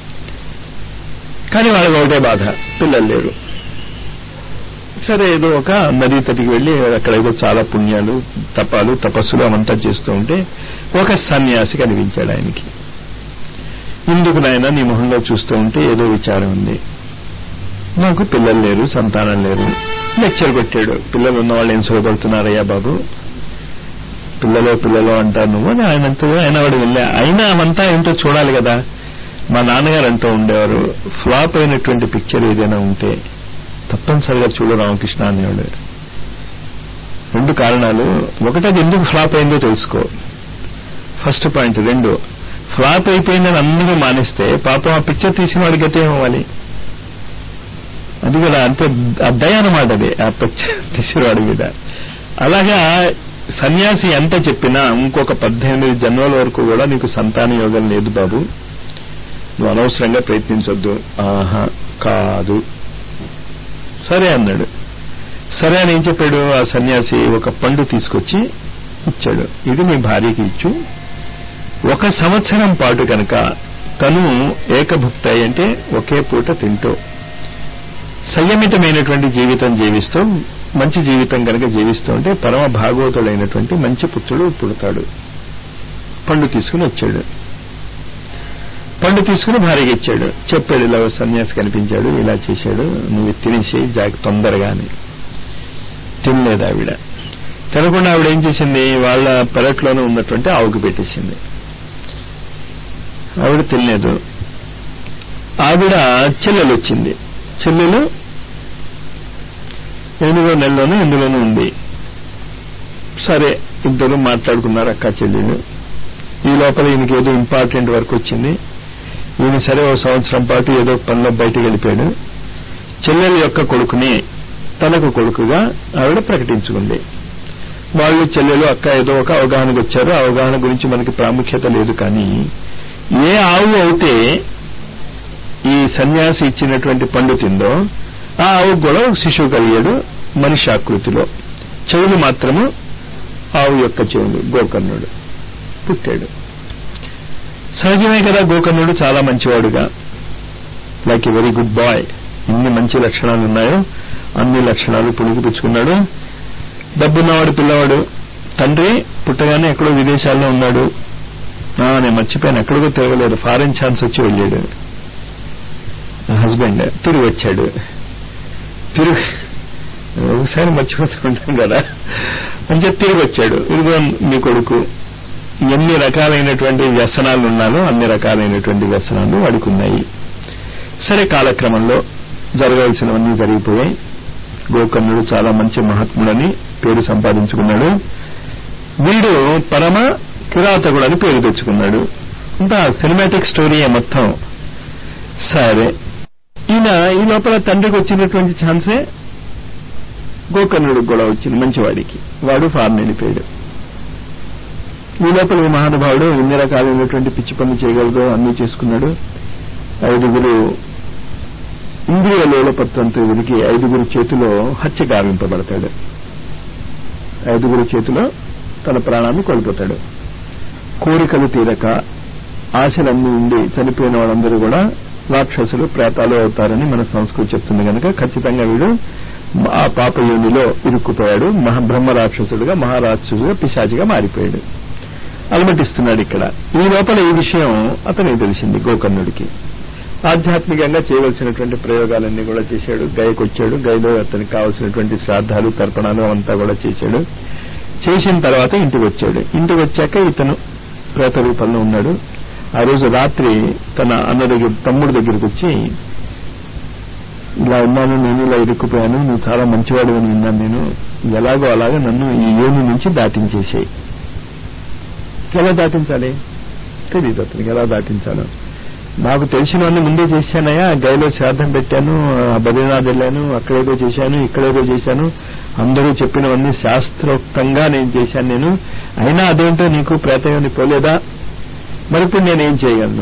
కానీ వాళ్ళకి ఒకటే బాధ, పిల్లలు లేరు. సరే ఏదో ఒక నదీ తటికి వెళ్ళి అక్కడ ఏదో చాలా పుణ్యాలు, తపాలు, తపస్సులు అవంతా చేస్తూ ఉంటే ఒక సన్యాసి కనిపించాడు ఆయనకి. ఇందుకు నాయన నీ మొహంలో చూస్తూ ఉంటే ఏదో విచారం ఉంది, నాకు పిల్లలు లేరు, సంతానం లేరు. లెక్చర్ కొట్టాడు. పిల్లలు ఉన్న వాళ్ళు ఏం సుఖపడుతున్నారయ్యా బాబు, పిల్లలు పిల్లలు అంటారు నువ్వు అని ఆయనంతా. ఆయన వాడు వెళ్ళా, అయినా అవంతా ఏంటో చూడాలి కదా. మా నాన్నగారు అంటూ ఉండేవారు, ఫ్లాప్ అయినటువంటి పిక్చర్ ఏదైనా ఉంటే తప్పనిసరిగా చూడు రామకృష్ణ అనేవాడు. రెండు కారణాలు, ఒకటి అది ఎందుకు ఫ్లాప్ అయిందో తెలుసుకో, ఫస్ట్ పాయింట్. రెండు, ఫ్లాప్ అయిపోయిందని అందరూ మానేస్తే పాపం ఆ పిక్చర్ తీసిన వాడికి అయితే ఏమవ్వాలి? అది కూడా అంతే అద్దయ అన్నమాట, అది ఆ పిక్చర్ తీసిన వాడి మీద. అలాగా సన్యాసి ఎంత చెప్పినా ఇంకొక పద్దెనిమిది జన్మల వరకు కూడా నీకు సంతాన యోగం లేదు బాబు, నువ్వు అనవసరంగా ప్రయత్నించొద్దు. ఆహా కాదు, సరే అన్నాడు. సరే అని ఏం చెప్పాడు ఆ సన్యాసి, ఒక పండు తీసుకొచ్చి ఇచ్చాడు. ఇది మీ భార్యకి ఇచ్చు, ఒక సంవత్సరం పాటు కనుక తను ఏకభుక్తాయి అంటే ఒకే పూట తింటూ సంయమితమైనటువంటి జీవితం జీవిస్తూ మంచి జీవితం కనుక జీవిస్తూ ఉంటే పరమ భాగవతుడైనటువంటి మంచి పుత్రుడు పుడతాడు. పండు తీసుకుని వచ్చాడు. పండు తీసుకుని భార్యకి ఇచ్చాడు. చెప్పాడు, ఇలా సన్యాసి కనిపించాడు, ఇలా చేశాడు, నువ్వు తినేసి జాగ తొందరగా అని. తినలేదు ఆవిడ. తినకుండా ఆవిడ ఏం చేసింది, వాళ్ళ పెరట్లోనే ఉన్నటువంటి ఆవుకు పెట్టేసింది. ఆవిడ తినలేదు. ఆవిడ చెల్లెలు వచ్చింది. చెల్లెలు ఎనిమిదో నెలలోనూ ఎందులోనూ ఉంది. సరే ఇద్దరు మాట్లాడుకున్నారు, అక్క చెల్లెలు. ఈ లోపల ఈయనకి ఏదో ఇంపార్టెంట్ వర్క్ వచ్చింది. ఈయన సరే ఓ సంవత్సరం పాటు ఏదో పనిలో బయటకు వెళ్ళిపోయాడు. చెల్లెలు యొక్క కొడుకుని తనకు కొడుకుగా ఆవిడ ప్రకటించుకుంది. వాళ్ళు చెల్లెలు అక్క ఏదో ఒక అవగాహనకు వచ్చారు. అవగాహన గురించి మనకి ప్రాముఖ్యత లేదు. కానీ ఏ ఆవు అయితే ఈ సన్యాసి ఇచ్చినటువంటి పండు తిందో ఆ ఆవు కూడా శిశువు కలిగాడు మనిషి ఆకృతిలో. చెవులు మాత్రము ఆవు యొక్క చెవులు, గోకర్ణుడు పుట్టాడు. సహజమే కదా, గోకర్ణుడు చాలా మంచివాడుగా, like a very good boy. ఇన్ని మంచి లక్షణాలు ఉన్నాయో అన్ని లక్షణాలు పుణికిపుచ్చుకున్నాడు. డబ్బున్నవాడు పిల్లవాడు. తండ్రి పుట్టగానే ఎక్కడో విదేశాల్లో ఉన్నాడు. నేను మర్చిపోయాను, ఎక్కడికో తిరగలేదు, ఫారెన్ ఛాన్స్ వచ్చి వెళ్ళాడు. హస్బెండ్ తిరిగి వచ్చాడు. తిరిగి ఒకసారి మర్చిపోతూ ఉంటాం కదా అని చెప్పి తిరిగి వచ్చాడు. ఇదిగో మీ కొడుకు. ఎన్ని రకాలైనటువంటి వ్యసనాలు ఉన్నాలో అన్ని రకాలైనటువంటి వ్యసనాలు వాడికి ఉన్నాయి. సరే కాలక్రమంలో జరగాల్సినవన్నీ జరిగిపోయాయి. గోకర్ణుడు చాలా మంచి మహాత్ముడని పేరు సంపాదించుకున్నాడు. వీడు పరమ కిరాతకుడు అని పేరు తెచ్చుకున్నాడు. అంతా సినిమాటిక్ స్టోరీయే మొత్తం. సరే ఈయన ఈ లోపల తండ్రికి వచ్చినటువంటి ఛాన్సే గోకర్ణుడికి కూడా వచ్చింది, మంచివాడికి. వాడు ఫారెన్ వెళ్ళిపోయాడు. ఈ లోపల ఈ మహానుభావుడు ఎన్ని రకాలైనటువంటి పిచ్చి పనులు చేయగలదో అన్నీ చేసుకున్నాడు. ఐదుగురు ఇంద్రియ లోలపత్వంతో ఉనికి ఐదుగురు చేతిలో హత్య గావింపబడతాడు. ఐదుగురు చేతిలో తన ప్రాణాన్ని కోల్పోతాడు. కోరికలు తీరక ఆశలన్నీ ఉండి చనిపోయిన వాళ్ళందరూ కూడా రాక్షసులు, ప్రేతాలు అవుతారని మన సంస్కృతి చెప్తుంది కనుక ఖచ్చితంగా వీడు ఆ పాపయోనిలో ఇరుక్కుపోయాడు. మహాబ్రహ్మ రాక్షసుడుగా, మహారాక్షసుడుగా, పిశాచిగా మారిపోయాడు. అలమటిస్తున్నాడు ఇక్కడ. ఈ లోపల ఈ విషయం అతనికి తెలిసింది గోకర్ణుడికి. ఆధ్యాత్మికంగా చేయవలసినటువంటి ప్రయోగాలన్నీ కూడా చేశాడు. గయకొచ్చాడు. గయలో అతనికి కావలసినటువంటి శ్రాద్ధాలు, తర్పణాలు అంతా కూడా చేశాడు. చేసిన తర్వాత ఇంటికి వచ్చాడు. ఇంటికి వచ్చాక ఇతను ప్రేత రూపంలో ఉన్నాడు. ఆ రోజు రాత్రి తన అన్న దగ్గర, తమ్ముడి దగ్గరికి వచ్చి, ఇలా ఉన్నాను నేను, ఇలా ఇరుక్కుపోయాను, నువ్వు చాలా మంచివాడు అని విన్నాను నేను, ఎలాగో అలాగా నన్ను ఈ యోని నుంచి దాటించేసాయి. ఎలా దాటించాలి తెలియదు అతనికి. ఎలా దాటించాలో నాకు తెలిసినవన్నీ ముందే చేశానయ్యా. గైలో శ్రాద్ధం పెట్టాను, బద్రీనాథ్ వెళ్ళాను, అక్కడేదో చేశాను, ఇక్కడేదో చేశాను, అందరూ చెప్పినవన్నీ శాస్త్రోక్తంగా నేను చేశాను నేను. అయినా అదేంటో నీకు ప్రేతయోని పోలేదా? మరి ఇప్పుడు నేనేం చేయగలను?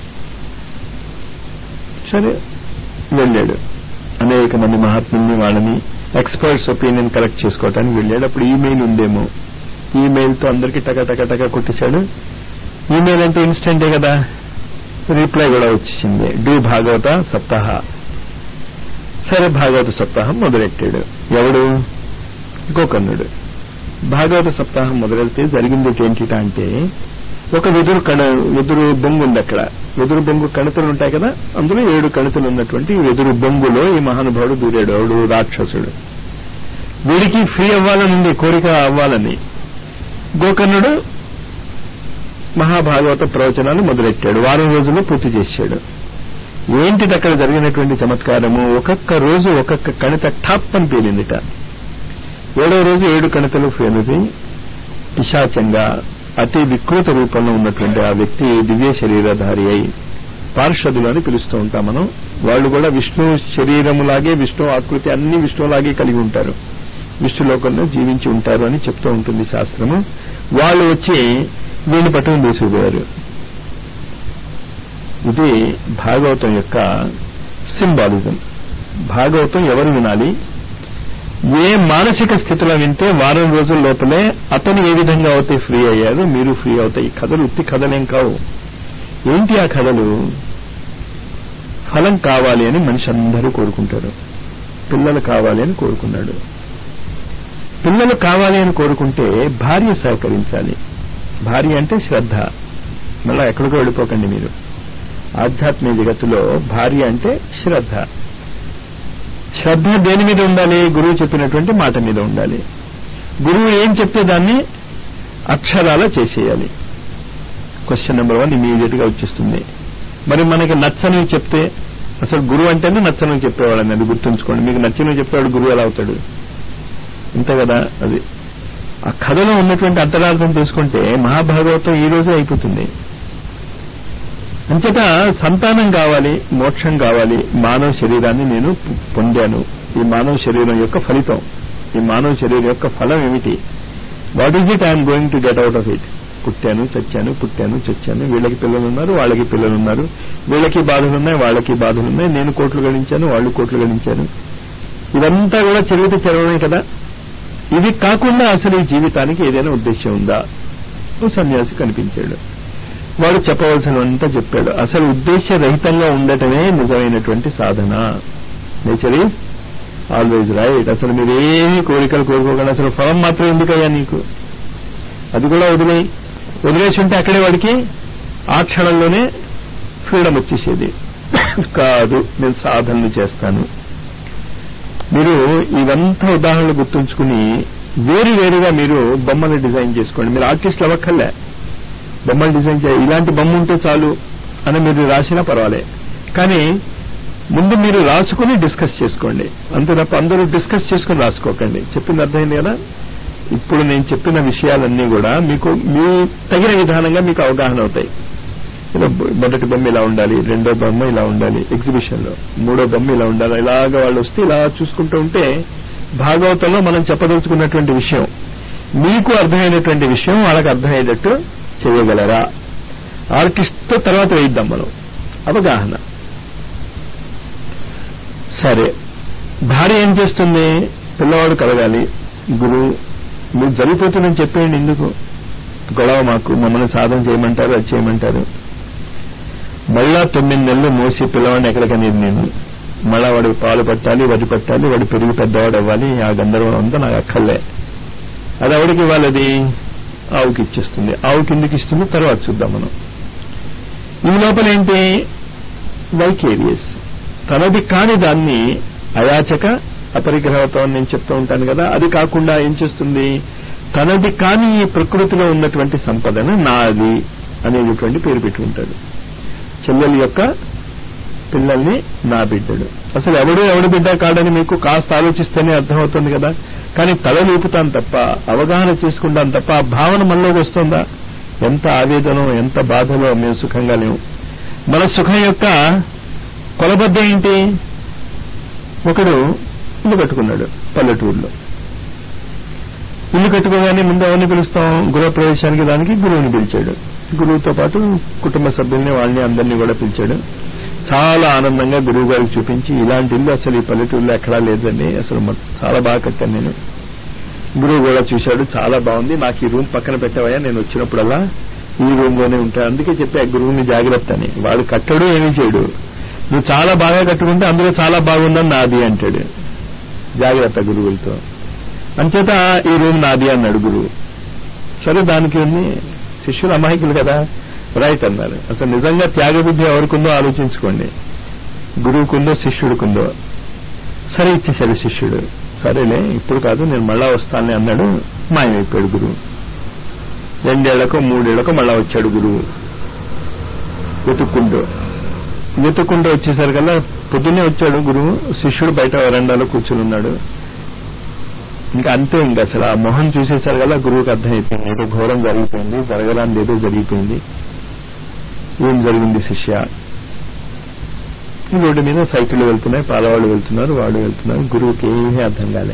సరే వెళ్ళాడు. అనేక మంది మహాత్ముల్ని, వాళ్ళని ఎక్స్పర్ట్స్ ఒపీనియన్ కలెక్ట్ చేసుకోవటానికి వెళ్ళాడు. అప్పుడు ఈమెయిల్ ఉందేమో, ఈమెయిల్తో అందరికీ టక టక టక కొట్టేశాడు. ఈమెయిల్ అంటే ఇన్స్టెంటే కదా, రిప్లై కూడా వచ్చేసింది, డూ భాగవత సప్తాహ. సరే భాగవత సప్తాహం మొదలెట్టాడు. ఎవడు? గోకర్ణుడు. భాగవత సప్తాహం మొదలెడితే జరిగింది ఏంటిట అంటే, ఒక వెదురు కణ వెదురు బొంగు ఉంది అక్కడ. వెదురు బొంగు కణితలు ఉంటాయి కదా, అందులో ఏడు కణితలు ఉన్నటువంటి వెదురు బొంగులో ఈ మహానుభావుడు దూరాడు. వాడు రాక్షసుడు. వీడికి ఫ్రీ అవ్వాలనుంది, కోరిక అవ్వాలని. గోకర్ణుడు మహాభాగవత ప్రవచనాలు మొదలెట్టాడు. వారం రోజుల్లో పూర్తి చేశాడు. ఏంటిది అక్కడ జరిగినటువంటి చమత్కారము? ఒక్కొక్క రోజు ఒక్కొక్క కణిత టాప్ అని పేలిందిట. ఏడవ రోజు ఏడు కణితలు ఫేలుది. పిశాచంగా అతి వికృత రూపంలో ఉన్నటువంటి ఆ వ్యక్తి దివ్య శరీరధారి అయి, పార్షదులు అని పిలుస్తూ ఉంటాం మనం. వాళ్ళు కూడా విష్ణు శరీరములాగే, విష్ణు ఆకృతి అన్ని విష్ణులాగే కలిగి ఉంటారు, విష్ణులోకంలో జీవించి ఉంటారు అని చెప్తూ ఉంటుంది శాస్త్రము. వాళ్ళు వచ్చి వీళ్ళు పట్టుకుని తీసుకుపోయారు. ఇది భాగవతం యొక్క సింబాలిజం. భాగవతం ఎవరు వినాలి, ఏ మానసిక స్థితిలో వింటే వారం రోజుల లోపలే అతను ఏ విధంగా అవుతే ఫ్రీ అయ్యారు, మీరు ఫ్రీ అవుతాయి. ఈ కథలు ఉత్తి కథలేం కావు. ఏంటి ఆ కథలు? ఫలం కావాలి అని మనిషి అందరూ కోరుకుంటారు. పిల్లలు కావాలి అని కోరుకున్నాడు. పిల్లలు కావాలి అని కోరుకుంటే భార్య సహకరించాలి. భార్య అంటే శ్రద్ధ. మళ్ళా ఎక్కడికో వెళ్ళిపోకండి మీరు. ఆధ్యాత్మిక జగత్తులో భార్య అంటే శ్రద్ధ. శ్రద్ధ దేని మీద ఉండాలి? గురువు చెప్పినటువంటి మాట మీద ఉండాలి. గురువు ఏం చెప్తే దాన్ని అక్షరాలా చేసేయాలి. క్వశ్చన్ నెంబర్ వన్ ఇమీడియట్ గా వచ్చేస్తుంది. మరి మనకి నచ్చనివి చెప్తే, అసలు గురువు అంటేనే నచ్చనివి చెప్పేవాళ్ళని, అది గుర్తుంచుకోండి. మీకు నచ్చినవి చెప్పేవాడు గురువు ఎలా అవుతాడు? అంతే కదా. అది ఆ కథలో ఉన్నటువంటి అంతరార్థం తీసుకుంటే మహాభాగవతం ఈ రోజే అయిపోతుంది. అంచేత సంతానం కావాలి, మోక్షం కావాలి. మానవ శరీరాన్ని నేను పొందాను. ఈ మానవ శరీరం యొక్క ఫలితం, ఈ మానవ శరీరం యొక్క ఫలం ఏమిటి? What is it I'm going to get out of it? పుట్టాను, చచ్చాను, పుట్టాను, చచ్చాను. వీళ్ళకి పిల్లలు ఉన్నారు, వాళ్ళకి పిల్లలు ఉన్నారు. వీళ్ళకి బాధలున్నాయి, వాళ్ళకి బాధలున్నాయి. నేను కోట్లు గణించాను, వాళ్ళు కోట్లు గణించాను. ఇదంతా కూడా చరిత్ర చరవమే కదా. ఇది కాకుండా అసలు ఈ జీవితానికి ఏదైనా ఉద్దేశం ఉందా? ఓ సన్యాసి కనిపించాడు. వాడు చెప్పవలసినంతా చెప్పాడు. అసలు ఉద్దేశరహితంగా ఉండటమే నిజమైనటువంటి సాధన. Nature is always right. అసలు మీరు ఏమీ కోరికలు కోరుకోకుండా అసలు ఫలం మాత్రం ఎందుకయ్యా నీకు? అది కూడా వదిలే వదిలేసి ఉంటే అక్కడే వాడికి ఆ క్షణంలోనే ఫ్రీడమ్ వచ్చేసేది. కాదు, నేను సాధనలు చేస్తాను. మీరు ఇవంతా ఉదాహరణలు గుర్తుంచుకుని వేరు వేరుగా మీరు బొమ్మలు డిజైన్ చేసుకోండి. మీరు ఆర్టిస్టులు అవ్వక్కర్లే, బొమ్మలు డిజైన్ చేయాలి. ఇలాంటి బొమ్మ ఉంటే చాలు అని మీరు రాసినా పర్వాలే, కానీ ముందు మీరు రాసుకుని డిస్కస్ చేసుకోండి. అంతే తప్ప అందరూ డిస్కస్ చేసుకుని రాసుకోకండి. చెప్పింది అర్థమైంది కదా. ఇప్పుడు నేను చెప్పిన విషయాలన్నీ కూడా మీకు మీ తగిన విధానంగా మీకు అవగాహన అవుతాయి. ఇలా మొదటి బొమ్మ ఇలా ఉండాలి, రెండో బొమ్మ ఇలా ఉండాలి ఎగ్జిబిషన్ లో, మూడో బొమ్మ ఇలా ఉండాలి. ఇలాగ వాళ్ళు వస్తే ఇలా చూసుకుంటూ ఉంటే భాగవతంలో మనం చెప్పదలుచుకున్నటువంటి విషయం మీకు అర్థమైనటువంటి విషయం వాళ్ళకి అర్థమయ్యేటట్టు చేయగలరా? ఆర్టిస్ట్తో తర్వాత వేయిద్దాం మనం. అవగాహన. సరే, భార్య ఏం చేస్తుంది? పిల్లవాడు కలగాలి. గురువు మీరు జరిగిపోతుందని చెప్పేయండి, ఎందుకు గొడవ, మాకు మమ్మల్ని సాధన చేయమంటారు, అది చేయమంటారు. మళ్ళా తొమ్మిది నెలలు మోసి పిల్లవాడిని ఎక్కడికనేది నేను. మళ్ళా వాడికి పాలు పట్టాలి, వడి పట్టాలి, వాడు పెరిగి పెద్దవాడు అవ్వాలి. ఆ గందరగోళం అంతా నాకు అక్కర్లే. అది ఎవరికి ఇవ్వాలి? అది ఆవుకి ఇచ్చేస్తుంది. ఆవు కిందకి ఇస్తుంది, తర్వాత చూద్దాం మనం. ఈ లోపల ఏంటి? వైకేరియస్. తనది కాని దాన్ని అయాచక అపరిగ్రహత్వం నేను చెప్తూ ఉంటాను కదా, అది కాకుండా ఏం చేస్తుంది? తనది కాని ఈ ప్రకృతిలో ఉన్నటువంటి సంపదను నాది అనేటువంటి పేరు పెట్టుకుంటాడు. చెల్లెలి యొక్క పిల్లల్ని నా బిడ్డడు. అసలు ఎవడు ఎవడు బిడ్డ కాడని మీకు కాస్త ఆలోచిస్తేనే అర్థమవుతుంది కదా. కానీ తల లేపుతాను తప్ప, అవగాహన చేసుకుంటాను తప్ప ఆ భావన మనలోకి వస్తుందా? ఎంత ఆవేదనో, ఎంత బాధలో మేము సుఖంగా లేవు. మన సుఖం యొక్క కొలబద్ద ఏంటి? ఒకడు ఇల్లు కట్టుకున్నాడు పల్లెటూరులో. ఇల్లు కట్టుకోగానే ముందు ఎవరిని పిలుస్తాం? గృహప్రవేశానికి దానికి గురువుని పిలిచాడు. గురువుతో పాటు కుటుంబ సభ్యుల్ని, వాళ్ళని అందరినీ కూడా పిలిచాడు. చాలా ఆనందంగా గురువు గారికి చూపించి, ఇలాంటి ఇల్లు అసలు ఈ పల్లెటూరులో ఎక్కడా లేదండి, అసలు చాలా బాగా కట్టాను నేను. గురువు కూడా చూశాడు, చాలా బాగుంది, నాకు ఈ రూమ్ పక్కన పెట్టావయ్యా, నేను వచ్చినప్పుడల్లా ఈ రూమ్ లోనే ఉంటాను. అందుకే చెప్పా గురువుని జాగ్రత్త అని. వాడు కట్టడు, ఏమీ చేయడు. నువ్వు చాలా బాగా కట్టుకుంటే అందులో చాలా బాగుందని నాది అంటాడు. జాగ్రత్త గురువులతో. అంచేత ఈ రూమ్ నాది అన్నాడు గురువు. సరే, దానికి ఉంది. శిష్యులు అమాయకులు కదా, రైట్ అన్నారు. అసలు నిజంగా త్యాగబుద్ధి ఎవరికుందో ఆలోచించుకోండి. గురువుకుందో శిష్యుడికుందో. సరే ఇచ్చేశాడు శిష్యుడు. సరేలే, ఇప్పుడు కాదు, నేను మళ్ళా వస్తానని అన్నాడు. మాయమైపోయాడు గురువు. రెండేళ్లకో మూడేళ్లకో మళ్ళా వచ్చాడు గురువు వెతుక్కుంటూ. వెతుక్కుంటూ వచ్చేసరికల్లా పొద్దున్నే వచ్చాడు గురువు. శిష్యుడు బయట వరండాలో కూర్చుని ఉన్నాడు. ఇంకా అంతే, ఇంకా అసలు ఆ మొహం చూసేసరి కల్లా గురువుకి అర్థమైపోయింది, ఏదో ఘోరం జరిగిపోయింది, జరగడానికి ఏదో జరిగిపోయింది. ఏం జరిగింది శిష్య? రోడ్డు మీద సైకిళ్ళు వెళ్తున్నాయి, పాలవాళ్ళు వెళ్తున్నారు, వాడు వెళ్తున్నారు. గురువుకి ఏమీ అర్థం కాలే.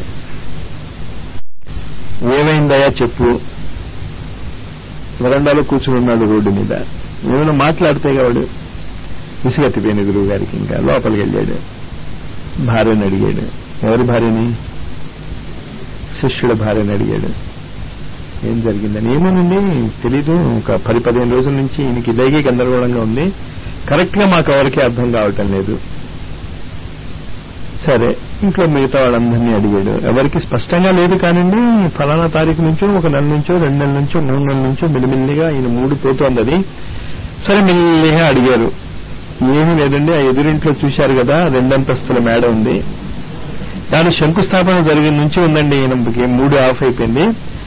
ఏమైందయా చెప్పు. వరండాలో కూర్చుని ఉన్నాడు రోడ్డు మీద. ఏమైనా మాట్లాడితే వాడు విసిగెత్తిపోయింది గురువు గారికి. ఇంకా లోపలికి వెళ్ళాడు. భార్యని అడిగాడు. ఎవరి భార్యని? శిష్యుడు భార్యని అడిగాడు. ఏం జరిగిందని. ఏమోనండి తెలీదు, ఒక పది పదిహేను రోజుల నుంచి ఈయనకి ఇలాగే గందరగోళంగా ఉంది, కరెక్ట్ గా మాకు ఎవరికీ అర్థం కావటం లేదు. సరే, ఇంట్లో మిగతా వాళ్ళందరినీ అడిగాడు. ఎవరికి స్పష్టంగా లేదు కానివ్వండి, ఫలానా తారీఖు నుంచో, ఒక నెల నుంచో, రెండు నెలల నుంచో, మూడు నెలల నుంచో మెల్లిమెల్లిగా ఈయన మూడు పోతోంది అది. సరే, మెల్లిగా అడిగారు. ఏమీ లేదండి, ఆ ఎదురింట్లో చూశారు కదా, రెండంతస్తుల మేడ ఉంది, దాని శంకుస్థాపన జరిగిన నుంచి ఉందండి, ఈయనకి మూడు ఆఫ్ అయిపోయింది.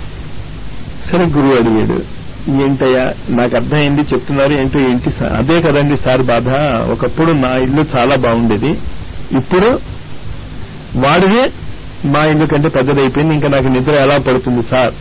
సరే, గురువు అడిగాడు, ఏంటయ్యా నాకు అర్థమైంది చెప్తున్నారు ఏంటో ఏంటి? అదే కదండి సార్ బాధ, ఒకప్పుడు నా ఇల్లు చాలా బాగుండేది, ఇప్పుడు వాడిదే మా ఇల్లు కంటే పెద్దదైపోయింది, ఇంకా నాకు నిద్ర ఎలా పడుతుంది సార్?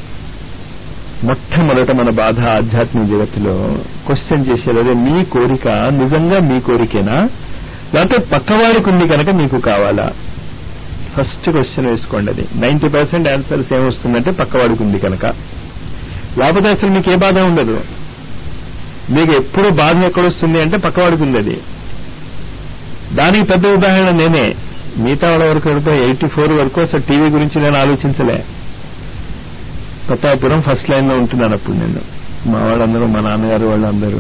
మొట్టమొదట మన బాధ ఆధ్యాత్మిక జగత్తులో క్వశ్చన్ చేసేది అదే. మీ కోరిక నిజంగా మీ కోరికేనా, లేకపోతే పక్కవాడికి ఉంది కనుక మీకు కావాలా? ఫస్ట్ క్వశ్చన్ వేసుకోండి. అది నైన్టీ పర్సెంట్ ఆన్సర్స్ ఏమొస్తుందంటే పక్కవాడికి ఉంది కనుక. లేకపోతే అసలు మీకు ఏ బాధ ఉండదు. మీకు ఎప్పుడు బాధ ఎక్కడొస్తుంది అంటే పక్కవాడికి ఉంది. అది దానికి పెద్ద ఉదాహరణ నేనే. మిగతా వాళ్ళ వరకు వరకు ఎయిటీ ఫోర్ వరకు అసలు టీవీ గురించి నేను ఆలోచించలే. కొత్తపురం ఫస్ట్ లైన్ లో ఉంటున్నాను అప్పుడు నేను. మా వాళ్ళందరూ, మా నాన్నగారు వాళ్ళందరూ,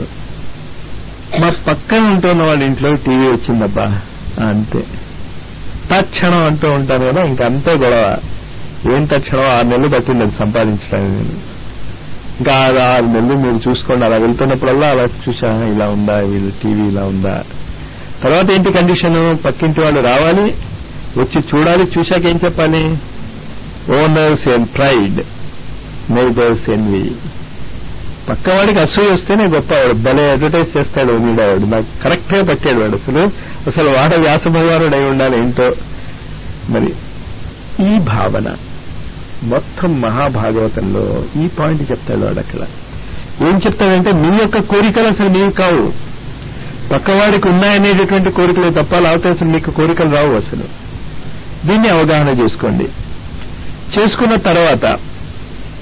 మా పక్కన ఉంటున్న వాళ్ళ ఇంట్లో టీవీ వచ్చిందబ్బా అంతే. తక్షణం అంటూ ఉంటాను కదా, ఇంకా అంతే గొడవ. ఏం తక్షణం? ఆరు నెలలు పట్టింది అది సంపాదించడానికి నేను. ఇంకా ఆరు నెలలు మీరు చూసుకోండి. అలా వెళ్తున్నప్పుడల్లా అలా చూసా, ఇలా ఉందా వీళ్ళు టీవీ, ఇలా ఉందా. తర్వాత ఏంటి కండిషన్? పక్కింటి వాళ్ళు రావాలి, వచ్చి చూడాలి. చూశాక ఏం చెప్పాలి? Owner's and pride, neighbour's envy. పక్కవాడికి అసూయ వస్తేనే గొప్పవాడు, భలే అడ్వర్టైజ్ చేస్తాడు మీడవాడు. నాకు కరెక్ట్ గా పట్టాడు వాడు. అసలు అసలు వాడ వ్యాస భగవానుడు అయి ఉండాలి ఏంటో మరి. ఈ భావన మొత్తం మహాభాగవతంలో ఈ పాయింట్ చెప్తాడు వాడు. అక్కడ ఏం చెప్తాడంటే, మీ యొక్క కోరికలు అసలు మీవి కావు, పక్కవాడికి ఉన్నాయనేటటువంటి కోరికలే తప్ప, లేకపోతే అసలు మీకు కోరికలు రావు అసలు. దీన్ని అవగాహన చేసుకోండి. చేసుకున్న తర్వాత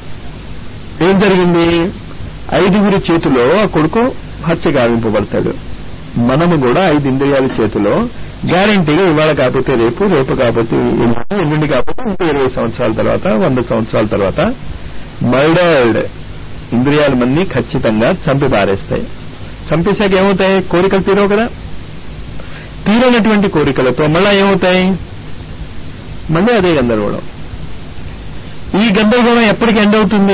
ఏం జరిగింది? ఐదుగురి చేతిలో ఆ కొడుకు హత్య గావింపబడతాడు. మనము కూడా ఐదు ఇంద్రియాల చేతిలో గ్యారంటీగా ఇవాళ కాకపోతే రేపు, రేపు కాకపోతే ఎల్లుండి కాకపోతే ఇంకా ఇరవై సంవత్సరాల తర్వాత, వంద సంవత్సరాల తర్వాత మర్డర్డ్ ఇంద్రియాలు మన్ని ఖచ్చితంగా చంపి పారేస్తాయి. చంపేశాక ఏమవుతాయి? కోరికలు తీరవు కదా. తీరనటువంటి కోరికలతో మళ్ళా ఏమవుతాయి? మళ్ళీ అదే గందరగోళం. ఈ గందరగోళం ఎప్పటికి ఎండ్ అవుతుంది?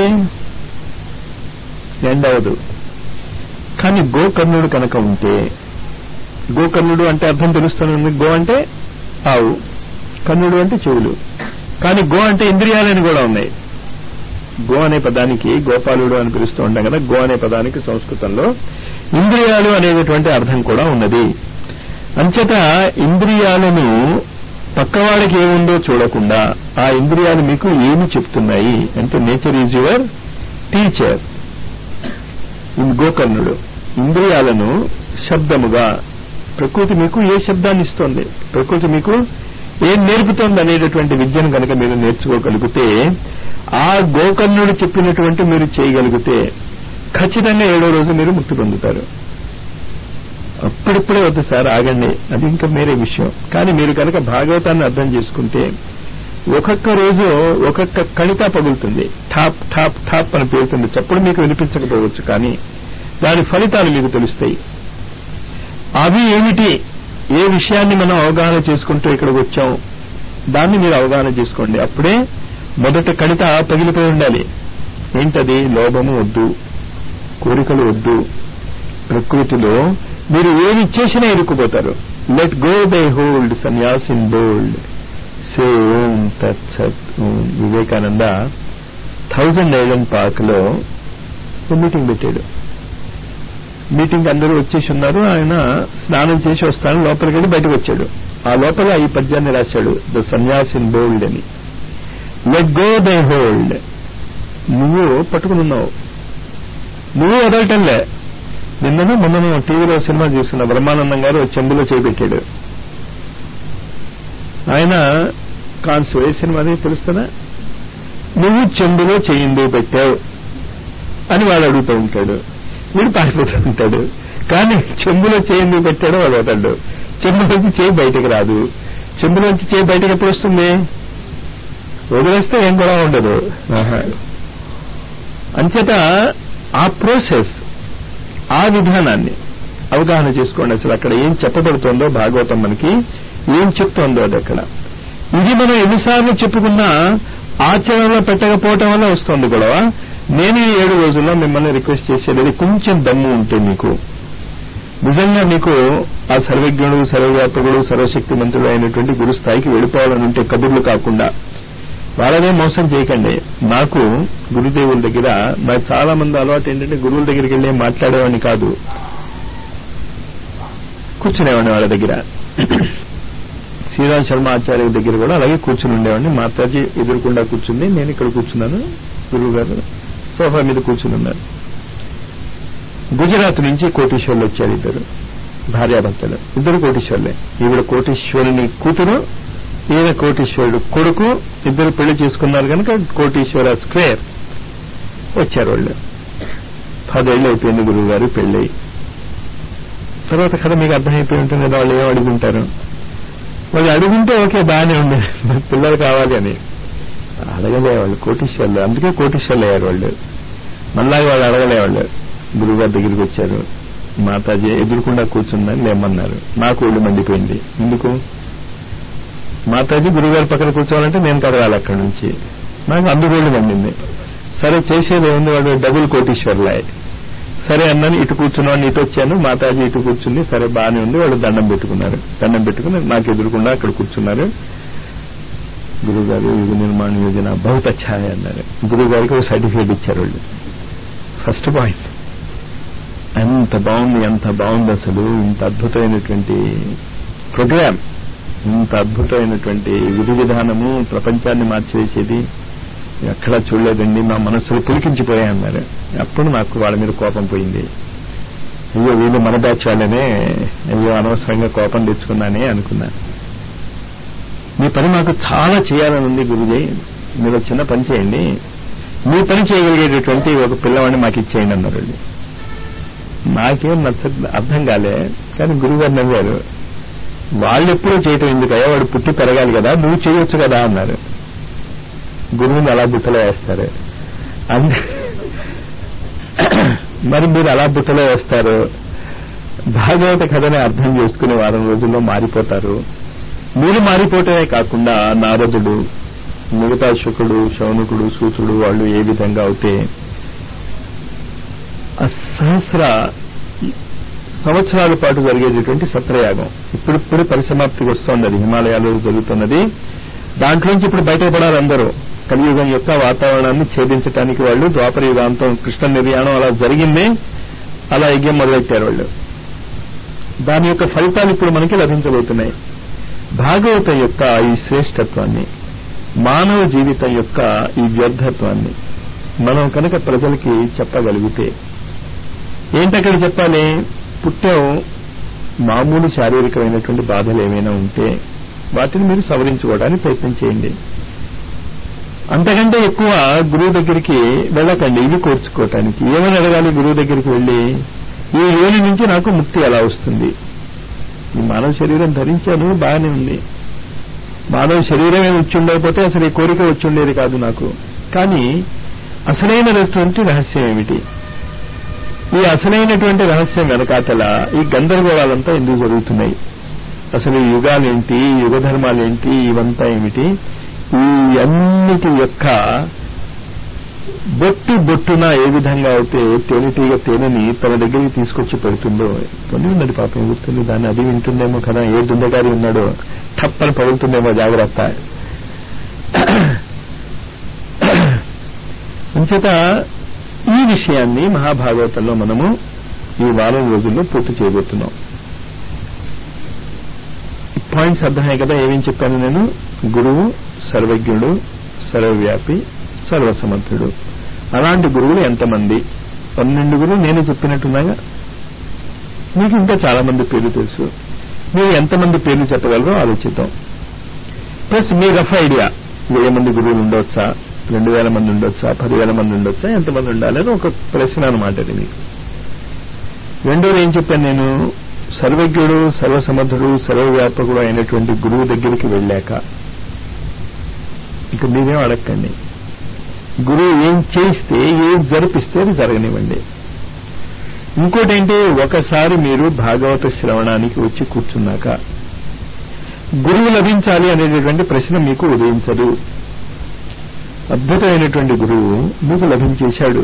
ఎండ్ అవ్వదు. కానీ గోకర్ణుడు కనుక ఉంటే, గోకర్ణుడు అంటే అర్థం తెలుస్తుంది. గో అంటే ఆవు, కర్ణుడు అంటే చెవులు. కానీ గో అంటే ఇంద్రియాలని కూడా ఉన్నాయి. గో అనే పదానికి గోపాలుడు అని పిలుస్తూ ఉంటాం కదా. గో అనే పదానికి సంస్కృతంలో ఇంద్రియాలు అనేటువంటి అర్థం కూడా ఉన్నది. అంచేత ఇంద్రియాలను పక్కవాడికి ఏముందో చూడకుండా ఆ ఇంద్రియాలు మీకు ఏమి చెప్తున్నాయి అంటే నేచర్ ఈజ్ యువర్ టీచర్. గోకర్ణుడు ఇంద్రియాలను శబ్దముగా, ప్రకృతి మీకు ఏ శబ్దాన్ని ఇస్తోంది, ప్రకృతి మీకు ఏం నేర్పుతోంది అనేటటువంటి విద్యను కనుక మీరు నేర్చుకోగలిగితే, ఆ గోకర్ణుడు చెప్పినటువంటి మీరు చేయగలిగితే ఖచ్చితంగా ఏడో రోజు మీరు ముక్తి పొందుతారు. అప్పుడిప్పుడే వద్దు సార్, ఆగండి, అది ఇంకా వేరే విషయం. కానీ మీరు కనుక భాగవతాన్ని అర్థం చేసుకుంటే ఒక్కొక్క రోజు ఒక్కొక్క కణిక పగులుతుంది. ఠాప్ ఠాప్ ఠాప్ అని పేరుతుంది. చప్పుడు మీకు వినిపించకపోవచ్చు, కానీ దాని ఫలితాలు మీకు తెలుస్తాయి. అవి ఏమిటి, ఏ విషయాన్ని మనం అవగాహన చేసుకుంటూ ఇక్కడికి వచ్చాం, దాన్ని మీరు అవగాహన చేసుకోండి. అప్పుడే మొదట కణిత పగిలిపోయి ఉండాలి. ఏంటది? లోభము వద్దు, కోరికలు వద్దు. ప్రకృతిలో మీరు ఏమి చేసినా ఇరుక్కుపోతారు. Let go thy hold sannyasin bold say Om tat sat Om. Vivekananda thousand island park లో మీటింగ్ పెట్టాడు. మీటింగ్ అందరూ వచ్చేసి ఉన్నారు. ఆయన స్నానం చేసి వస్తాను, లోపలికి వెళ్ళి బయటకు వచ్చాడు. ఆ లోపల ఈ పద్యాన్ని రాశాడు, ద సన్యాస్ ఇన్ బోల్డ్ అని. Let go thy hold. నువ్వు పట్టుకునున్నావు, నువ్వు వదలటంలే. నిన్నను మొన్న టీవీలో సినిమా చూస్తున్న బ్రహ్మానందం గారు చెంబులో చేపెట్టాడు. ఆయన కాన్సు ఏ సినిమా అది తెలుస్తుందా? నువ్వు చెంబులో చేయిందు పెట్టావు అని వాడు అడుగుతూ ఉంటాడు. వీడు పారిపోతూ ఉంటాడు. కానీ చెంబులో చేయిందు పెట్టాడో వాడు వదలడు. చెంబులోంచి చేయి బయటకు రాదు. చెంబులోంచి చేయి బయటకు ఎప్పుడు వస్తుంది? వదిలేస్తే ఏం కూడా ఉండదు. అంచేత ఆ ప్రోసెస్, ఆ విధానాన్ని అవగాహన చేసుకోండి. అసలు అక్కడ ఏం చెప్పబడుతోందో, భాగవతం మనకి ఏం చెప్తోందో అది అక్కడ. ఇది మనం ఎన్నిసార్లు చెప్పుకున్నా ఆచరణలో పెట్టకపోవటం వల్ల వస్తుంది గొడవ. నేను ఈ ఏడు రోజుల్లో మిమ్మల్ని రిక్వెస్ట్ చేసేది, కొంచెం దమ్ము ఉంటే మీకు నిజంగా మీకు ఆ సర్వజ్ఞుడు, సర్వవ్యాపకుడు, సర్వశక్తిమంతుడు అయినటువంటి గురు స్థాయికి వెళ్ళిపోవాలని ఉంటే కబుర్లు కాకుండా వాళ్ళనే మోసం చేయకండి. నాకు గురుదేవుల దగ్గర నాకు చాలా మంది అలవాటు ఏంటంటే గురువుల దగ్గరికి వెళ్ళి మాట్లాడేవాడిని కాదు, కూర్చునేవాడిని వాళ్ళ దగ్గర. శ్రీరామ్ శర్మ ఆచార్య దగ్గర కూడా అలాగే కూర్చుని ఉండేవాడిని. మాతాజీ ఎదురుకుండా కూర్చుంది, నేను ఇక్కడ కూర్చున్నాను, గురువు గారు సోఫా మీద కూర్చుని ఉన్నారు. గుజరాత్ నుంచి కోటీశ్వర్లు వచ్చారు, ఇద్దరు భార్యాభర్తలు, ఇద్దరు కోటీశ్వర్లే. ఈవిడ కోటీశ్వరుని కూతురు, ఈయన కోటీశ్వరుడు కొడుకు. ఇద్దరు పెళ్లి చేసుకున్నారు కనుక కోటీశ్వర స్క్వేర్ వచ్చారు వాళ్ళు. పదేళ్ళు అయిపోయింది గురువు గారు పెళ్ళి. తర్వాత కథ మీకు అర్థమైపోయి ఉంటుంది కదా, వాళ్ళు ఏం అడుగుంటారు. వాళ్ళు అడుగుంటే ఓకే బాగానే ఉండేది, పిల్లలు కావాలి అని. అడగలేవాళ్ళు కోటీశ్వర్లు, అందుకే కోటీశ్వర్లు అయ్యారు వాళ్ళు. మళ్ళా వాళ్ళు అడగలేవాళ్ళు. గురువు గారి దగ్గరికి వచ్చారు, మాతాజీ ఎదురుకుండా కూర్చుందని లేమన్నారు. నాకు ఒళ్ళు మండిపోయింది. ఎందుకు? మాతాజీ గురువుగారి పక్కన కూర్చోవాలంటే నేను కదగాలి అక్కడి నుంచి. నాకు అందుకోళ్ళు మండింది. సరే చేసేది ఏముంది, వాడు డబుల్ కోటీశ్వర్లాయ్. సరే అన్నాను, ఇటు కూర్చున్నాను, ఇటు వచ్చాను, మాతాజీ ఇటు కూర్చుంది. సరే బాగానే ఉంది. వాళ్ళు దండం పెట్టుకున్నారు. దండం పెట్టుకుని నాకు ఎదురుకుండా అక్కడ కూర్చున్నారు. గురువు గారు యుగ నిర్మాణ యోజన బహుత్ అచ్చా అన్నారు. గురువు గారికి ఒక సర్టిఫికేట్ ఇచ్చారు వాళ్ళు. ఫస్ట్ పాయింట్, ఎంత బాగుంది, ఎంత బాగుంది అసలు, ఇంత అద్భుతమైనటువంటి ప్రోగ్రామ్, ఇంత అద్భుతమైనటువంటి విధి విధానము, ప్రపంచాన్ని మార్చివేసేది ఎక్కడా చూడలేదండి, మా మనస్సులు పులికించిపోయాయన్నారు. అప్పుడు నాకు వాళ్ళ మీద కోపం పోయింది. అయ్యో వీళ్ళు మన బ్యాచ్ వాళ్ళనే, అయ్యో అనవసరంగా కోపం తెచ్చుకున్నానే అనుకున్నా. మీ పని మాకు చాలా చేయాలని ఉంది గురుజీ, మీరు చిన్న పని చేయండి, మీ పని చేయగలిగేటటువంటి ఒక పిల్లవాడిని మాకు ఇచ్చేయండి అన్నారు. నాకేం నచ్చ అర్థం కాలే, కానీ గురువుగారు నవ్వారు. వాళ్ళు ఎప్పుడూ చేయటం ఎందుకయ్యా, వాడు పుట్టి పెరగాలి కదా, నువ్వు చేయొచ్చు కదా అన్నారు. గురువుని అలా బుట్టలో వేస్తారు. అందు మరి మీరు అలా బుట్టలో వేస్తారు, భాగవత కథని అర్థం చేసుకుని వారం రోజుల్లో మారిపోతారు. మీరు మారిపోవటమే కాకుండా నారదుడు, మిగతా శుకుడు, శౌనకుడు, సూతుడు వాళ్ళు ఏ విధంగా అయితే ఆ సహస్ర సంవత్సరాల పాటు జరిగేటటువంటి సత్రయాగం ఇప్పుడిప్పుడు పరిసమాప్తికి వస్తోంది. అది హిమాలయాల్లో జరుగుతున్నది. దాంట్లోంచి ఇప్పుడు బయటపడాలి అందరూ. కలియుగం యొక్క వాతావరణాన్ని ఛేదించడానికి వాళ్ళు ద్వాపర యుగాంతం కృష్ణ నిర్యాణం అలా జరిగింది, అలా యజ్ఞం మొదలెట్టారు వాళ్ళు. దాని యొక్క ఫలితాలు ఇప్పుడు మనకి లభించబోతున్నాయి. భాగవత యొక్క ఈ శ్రేష్టత్వాన్ని, మానవ జీవితం యొక్క ఈ వ్యర్థత్వాన్ని మనం కనుక ప్రజలకి చెప్పగలిగితే, ఏంటక్కడ చెప్పాలి? పుట్టాం, మామూలు శారీరకమైనటువంటి బాధలు ఏమైనా ఉంటే వాటిని మీరు సవరించుకోవడానికి ప్రయత్నం చేయండి. అంతకంటే ఎక్కువ గురువు దగ్గరికి వెళ్ళకండి ఇవి కోర్చుకోవటానికి. ఏమని అడగాలి గురువు దగ్గరికి వెళ్ళి? ఈ యోని నుంచి నాకు ముక్తి ఎలా వస్తుంది? ఈ మానవ శరీరం ధరించాను, బాగానే ఉంది. మానవ శరీరమే వచ్చి ఉండకపోతే అసలు ఈ కోరిక వచ్చి ఉండేది కాదు నాకు. కానీ అసలైనటువంటి రహస్యం ఏమిటి? ఈ అసలైనటువంటి రహస్యం వెనకాతల ఈ గందరగోళాలంతా ఎందుకు జరుగుతున్నాయి? అసలు ఈ యుగాలేంటి, యుగ ధర్మాలేంటి, ఇవంతా ఏమిటి? ఈ అన్నిటి యొక్క బొట్టు బొట్టున ఏ విధంగా అయితే తేనెటీగ తేనెని తన దగ్గరికి తీసుకొచ్చి పెడుతుందో, కొన్ని ఉన్నది పాపం ఎగురుతుంది, దాన్ని అది వింటుందేమో కదా, ఏ దుండగారి ఉన్నాడో టప్పని పగులుతుందేమో, జాగ్రత్త. అంచేత ఈ విషయాన్ని మహాభాగవతంలో మనము ఈ వారం రోజుల్లో పూర్తి చేయబోతున్నాం. పాయింట్స్ అర్థమయ్యాయి కదా ఏమేం చెప్పాను నేను? గురువు సర్వజ్ఞుడు, సర్వవ్యాపి, సర్వసమర్థుడు. అలాంటి గురువులు ఎంతమంది? పన్నెండుగురు నేను చెప్పినట్టున్నాగా. మీకు ఇంకా చాలా మంది పేర్లు తెలుసు. మీరు ఎంతమంది పేర్లు చెప్పగలరో ఆలోచిద్దాం. ప్లస్ మీ రఫ్ ఐడియా, వెయ్యి మంది గురువులు ఉండొచ్చా, రెండు వేల మంది ఉండొచ్చా, పదివేల మంది ఉండొచ్చా, ఎంతమంది ఉండాలని ఒక ప్రశ్న అనమాట అది మీకు. రెండోది ఏం చెప్పాను నేను? సర్వజ్ఞుడు, సర్వసమర్థుడు, సర్వవ్యాపకుడు అయినటువంటి గురువు దగ్గరికి వెళ్ళాక ఇక మీరేం అడగండి. గురువు ఏం చేయిస్తే, ఏం జరిపిస్తే అది జరగనివ్వండి. ఇంకోటి ఏంటి, ఒకసారి మీరు భాగవత శ్రవణానికి వచ్చి కూర్చున్నాక గురువు లభించాలి అనేటటువంటి ప్రశ్న మీకు ఉదయించదు. అద్భుతమైనటువంటి గురువు మీకు లభించేశాడు.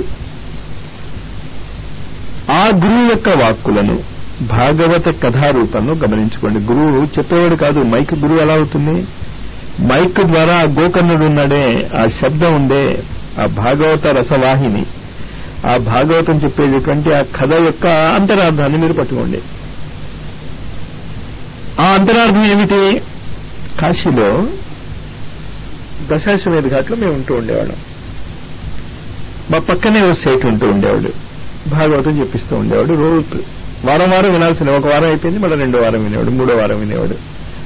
ఆ గురువు యొక్క వాక్కులను భాగవత కథారూపంలో గమనించుకోండి. గురువు చెప్పేవాడు కాదు. మైక్ గురువు ఎలా అవుతుంది? మైక్ ద్వారా ఆ గోకర్ణుడు ఉన్నాడే, ఆ శబ్దం ఉండే, ఆ భాగవత రసవాహిని, ఆ భాగవతం చెప్పేటటువంటి ఆ కథ యొక్క అంతరార్థాన్ని మీరు పట్టుకోండి. ఆ అంతరార్థం ఏమిటి? కాశీలో దశాశ్వమేధ ఘాట్లో మేము ఉంటూ ఉండేవాళ్ళం. మా పక్కనే ఓ సేటు ఉంటూ ఉండేవాడు, భాగవతం చెప్పిస్తూ ఉండేవాడు. రోజు వారం వారం వినాల్సిన, ఒక వారం అయిపోయింది మళ్ళీ రెండో వారం వినేవాడు, మూడో వారం వినేవాడు.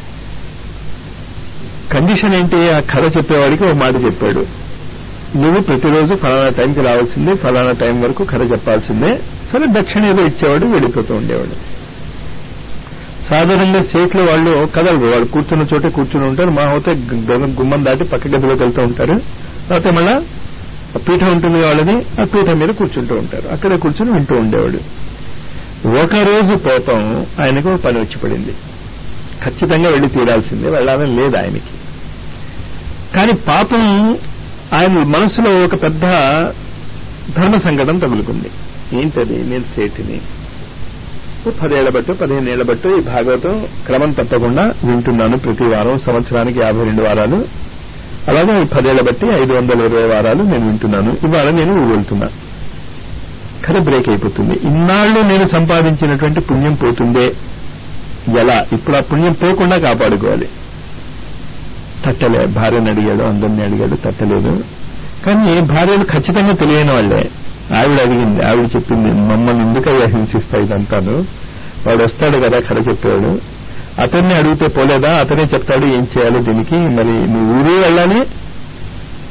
కండిషన్ ఏంటి? ఆ కథ చెప్పేవాడికి ఒక మాట చెప్పాడు, నువ్వు ప్రతిరోజు ఫలానా టైంకి రావాల్సిందే, ఫలానా టైం వరకు కథ చెప్పాల్సిందే. సరే దక్షిణ ఏదో ఇచ్చేవాడు, వెళ్ళిపోతూ ఉండేవాడు. సాధారణంగా సేట్లు వాళ్ళు కదలరు, వాళ్ళు కూర్చున్న చోటే కూర్చుని ఉంటారు. మా అయితే గుమ్మం దాటి పక్క గదిలోకి వెళ్తూ ఉంటారు. లేకపోతే మళ్ళా పీఠం ఉంటుంది వాళ్ళని, ఆ పీఠం మీద కూర్చుంటూ ఉంటారు. అక్కడే కూర్చుని వింటూ ఉండేవాడు. ఒకరోజు పాపం ఆయనకు పని వచ్చి పడింది, ఖచ్చితంగా వెళ్ళి తీరాల్సిందే, వెళ్ళాలని లేదు ఆయనకి. కానీ పాపం ఆయన మనసులో ఒక పెద్ద ధర్మ సంకటం తగులుకుంది. ఏంటది? నేను సేటిని పదేళ్ల బట్టు పదిహేను ఏళ్ల బట్టు ఈ భాగవతం క్రమం తప్పకుండా వింటున్నాను ప్రతి వారం, సంవత్సరానికి యాభై రెండు వారాలు, అలాగే పదేళ్ల బట్టి ఐదు వందల ఇరవై వారాలు నేను వింటున్నాను. ఇవాళ నేను వెళ్తున్నా, కథ బ్రేక్ అయిపోతుంది. ఇన్నాళ్ళు నేను సంపాదించినటువంటి పుణ్యం పోతుందే ఎలా? ఇప్పుడు ఆ పుణ్యం పోకుండా కాపాడుకోవాలి. తట్టలే, భార్యను అడిగాడు, అందరినీ అడిగాడు, తట్టలేదు. కానీ భార్యలు ఖచ్చితంగా తెలియని వాళ్లే. ఆవిడ అడిగింది, ఆవిడ చెప్పింది, మమ్మల్ని ఎందుకయ్యా హింసిస్తా ఇదంతాను, వాడు వస్తాడు కదా కథ చెప్పేవాడు, అతన్ని అడిగితే పోలేదా, అతనే చెప్తాడు ఏం చేయాలో దీనికి, మరి నువ్వు ఊరే వెళ్ళాలి,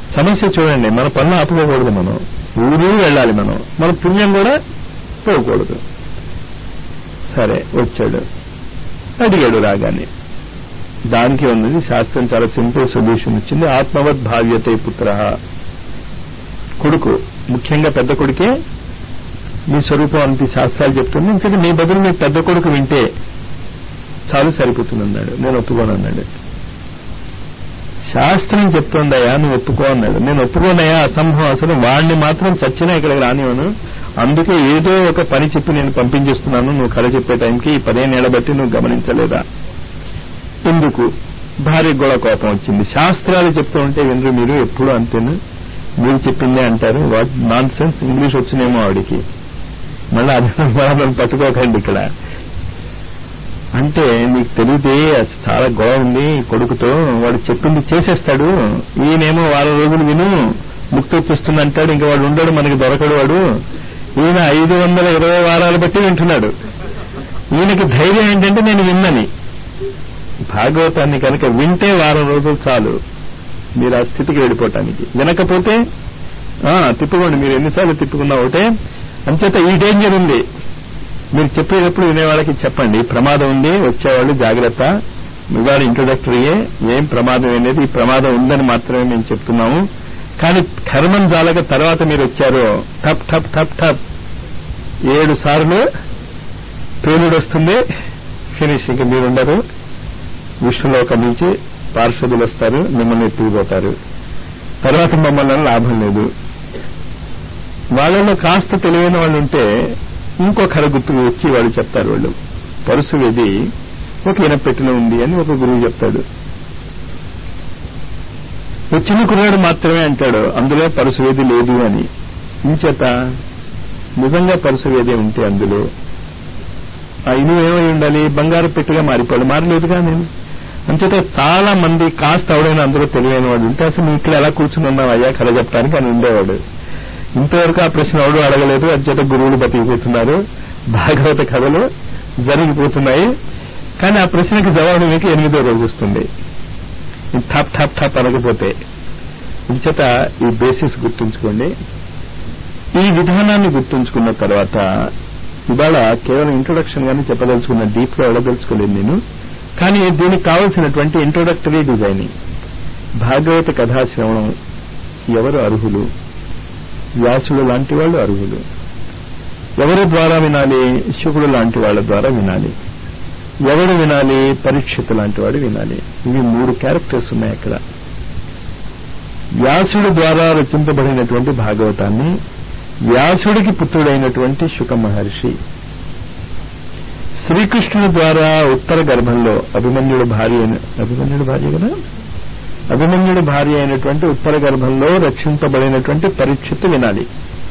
సమస్య చూడండి, మన పనులు ఆపుకోకూడదు, మనం ఊరు వెళ్ళాలి, మనం మన పుణ్యం కూడా పోకూడదు. సరే వచ్చాడు, అడిగాడు రాగానే. దానికి ఉన్నది శాస్త్రం చాలా సింపుల్ సొల్యూషన్ ఇచ్చింది. ఆత్మవత్ భావ్యతే పుత్ర. కొడుకు, ముఖ్యంగా పెద్ద కొడుకే మీ స్వరూపం అంత శాస్త్రాలు చెప్తుంది. ఎందుకంటే మీ బదులు మీ పెద్ద కొడుకు వింటే చాలు, సరిపోతుంది అన్నాడు. నేను ఒప్పుకోను అన్నాడు. శాస్త్రం చెప్తుందయ్యా, నువ్వు ఒప్పుకో అన్నాడు. నేను ఒప్పుకోనయ్యా, అసంభవం, అసలు వాడిని మాత్రం చచ్చినా ఇక్కడికి రానివ్వను, అందుకే ఏదో ఒక పని చెప్పి నేను పంపించేస్తున్నాను. నువ్వు కథ చెప్పే టైంకి ఈ పదేళ్ళ బట్టి నువ్వు గమనించలేదా? ఎందుకు? భార్యకు కూడా కోపం వచ్చింది. శాస్త్రాలు చెప్తూ ఉంటే వినరు మీరు, ఎప్పుడు అంతేను, మీరు చెప్పిందే అంటారు. వాట్ నాన్ సెన్స్, ఇంగ్లీష్ వచ్చినేమో ఆవిడికి, మళ్ళీ అభిమానం పట్టుకోకండి ఇక్కడ అంటే. నీకు తెలియదే చాలా గొడవ ఉంది కొడుకుతో, వాడు చెప్పింది చేసేస్తాడు, ఈయనేమో వారం రోజులు విను ముక్తి వచ్చేస్తుంది అంటాడు, ఇంకా వాడు ఉండడు, మనకి దొరకడు వాడు. ఈయన ఐదు వందల ఇరవై వారాలు బట్టి వింటున్నాడు. ఈయనకి ధైర్యం ఏంటంటే నేను విన్నని. భాగవతాన్ని కనుక వింటే వారం రోజులు చాలు మీరు ఆ స్థితికి వెళ్ళిపోవటానికి. వినకపోతే తిప్పుకోండి, మీరు ఎన్నిసార్లు తిప్పుకున్నా ఒకటే. అంచేత ఈ డేంజర్ ఉంది, మీరు చెప్పేటప్పుడు వినేవాళ్ళకి చెప్పండి, ప్రమాదం ఉంది, వచ్చేవాళ్ళు జాగ్రత్త, ఇవాళ ఇంట్రొడక్టరీయే, ఏం ప్రమాదం అనేది, ఈ ప్రమాదం ఉందని మాత్రమే మేము చెప్తున్నాము. కానీ కర్మం జాలక తర్వాత మీరు వచ్చారో టప్ టప్ టప్ టప్ ఏడు సార్లు పేలుడు వస్తుంది, ఫినిష్. ఇంకా మీరుండరు, విష్ణులోకం నుంచి పార్షదులు వస్తారు, మిమ్మల్ని ఎత్తుకుపోతారు. తర్వాత మమ్మల్ని లాభం లేదు. వాళ్ళలో కాస్త తెలివైన వాళ్ళు ఉంటే ఇంకో కథ గుర్తుకు వచ్చి వాళ్ళు చెప్తారు. వాళ్ళు పరుసువేది ఒక ఇనపెట్టెలో ఉంది అని ఒక గురువు చెప్తాడు. వచ్చిన కుర్రాడు మాత్రమే అంటాడు అందులో పరుసువేది లేదు అని. ఇంచేత నిజంగా పరుసువేది ఉంటే అందులో ఆ ఇనుము ఏమై ఉండాలి, బంగారు పెట్టెగా మారిపోయాడు, మారలేదుగా నేను. అంచేత చాలా మంది కాస్త అవడైనా అందరూ తెలివైన వాడు ఉంటే అసలు నువ్వు ఇక్కడ ఎలా కూర్చుని ఉన్నావు అయ్యా కథ చెప్పడానికి అని ఉండేవాడు. ఇంతవరకు ఆ ప్రశ్న ఎవడు అడగలేదు, అంచేత గురువులు బతికిపోతున్నారు, భాగవత కథలు జరిగిపోతున్నాయి. కానీ ఆ ప్రశ్నకి జవాబు మీకు ఎనిమిదో రోజు వస్తుంది, ఠప్ ఠప్ ఠప్ అనకపోతే. ఇంచేత ఈ బేసిస్ గుర్తుంచుకోండి. ఈ విధానాన్ని గుర్తుంచుకున్న తర్వాత ఇవాళ కేవలం ఇంట్రొడక్షన్ గానే చెప్పదలుచుకున్న, డీప్ గా వెళ్ళదలుచుకోలేదు నేను. కానీ దీనికి కావలసినటువంటి ఇంట్రొడక్టరీ డిజైనింగ్, భాగవత కథాశ్రవణం ఎవరు అర్హులు? వ్యాసుడు లాంటి వాళ్ళు అర్హులు. ఎవరి ద్వారా వినాలి? శుకుడు లాంటి వాళ్ళ ద్వారా వినాలి. ఎవడు వినాలి? పరీక్షిత్ లాంటి వాడు వినాలి. ఇవి మూడు క్యారెక్టర్స్ ఉన్నాయి అక్కడ. వ్యాసుడు ద్వారా రచింపబడినటువంటి భాగవతాన్ని వ్యాసుడికి పుత్రుడైనటువంటి శుక మహర్షి, శ్రీకృష్ణుడి ద్వారా ఉత్తర గర్భంలో అభిమన్యుడి భార్య అభిమన్యుడి భార్య కదా అభిమన్యుడి భార్య అయినటువంటి ఉత్తర గర్భంలో రక్షింపబడినటువంటి పరీక్షిత్తు వినాలి.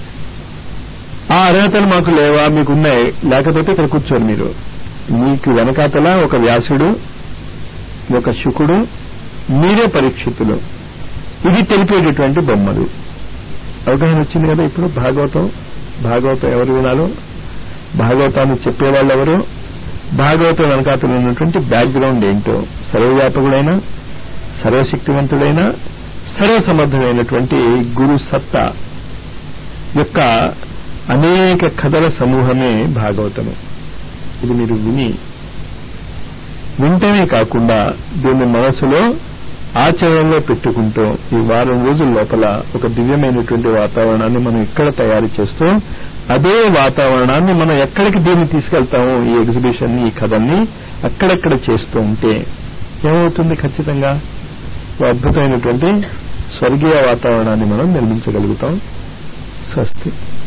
ఆ అర్హతలు మాకు లేవా? మీకున్నాయి, లేకపోతే ఇక్కడ కూర్చోరు మీరు. మీకు వెనకాతల ఒక వ్యాసుడు, ఒక శుకుడు, మీరే పరీక్షిత్తులు. ఇది తెలిపేటటువంటి బొమ్మలు. అవగాహన వచ్చింది కదా ఇప్పుడు? భాగవతం భాగవతం ఎవరు వినాలో, భాగవతాన్ని చెప్పేవాళ్ళు ఎవరు, భాగవతం వెనకాతలు ఉన్నటువంటి బ్యాక్గ్రౌండ్ ఏంటో, సర్వవ్యాపకుడైన, సర్వశక్తివంతుడైన, సర్వసమర్థుడైనటువంటి గురు సత్తా యొక్క అనేక కథల సమూహమే భాగవతము. ఇది మీరు విని వింటమే కాకుండా దీన్ని మనసులో ఆచరణలో పెట్టుకుంటూ ఈ వారం రోజుల లోపల ఒక దివ్యమైనటువంటి వాతావరణాన్ని మనం ఇక్కడ తయారు చేస్తూ అదే వాతావరణాన్ని మనం ఎక్కడికి దీన్ని తీసుకెళ్తాము, ఈ ఎగ్జిబిషన్ ఈ కథల్ని అక్కడెక్కడ చేస్తూ ఉంటే ఏమవుతుంది? ఖచ్చితంగా అద్భుతమైనటువంటి స్వర్గీయ వాతావరణాన్ని మనం నిర్మించగలుగుతాం. స్వస్తి.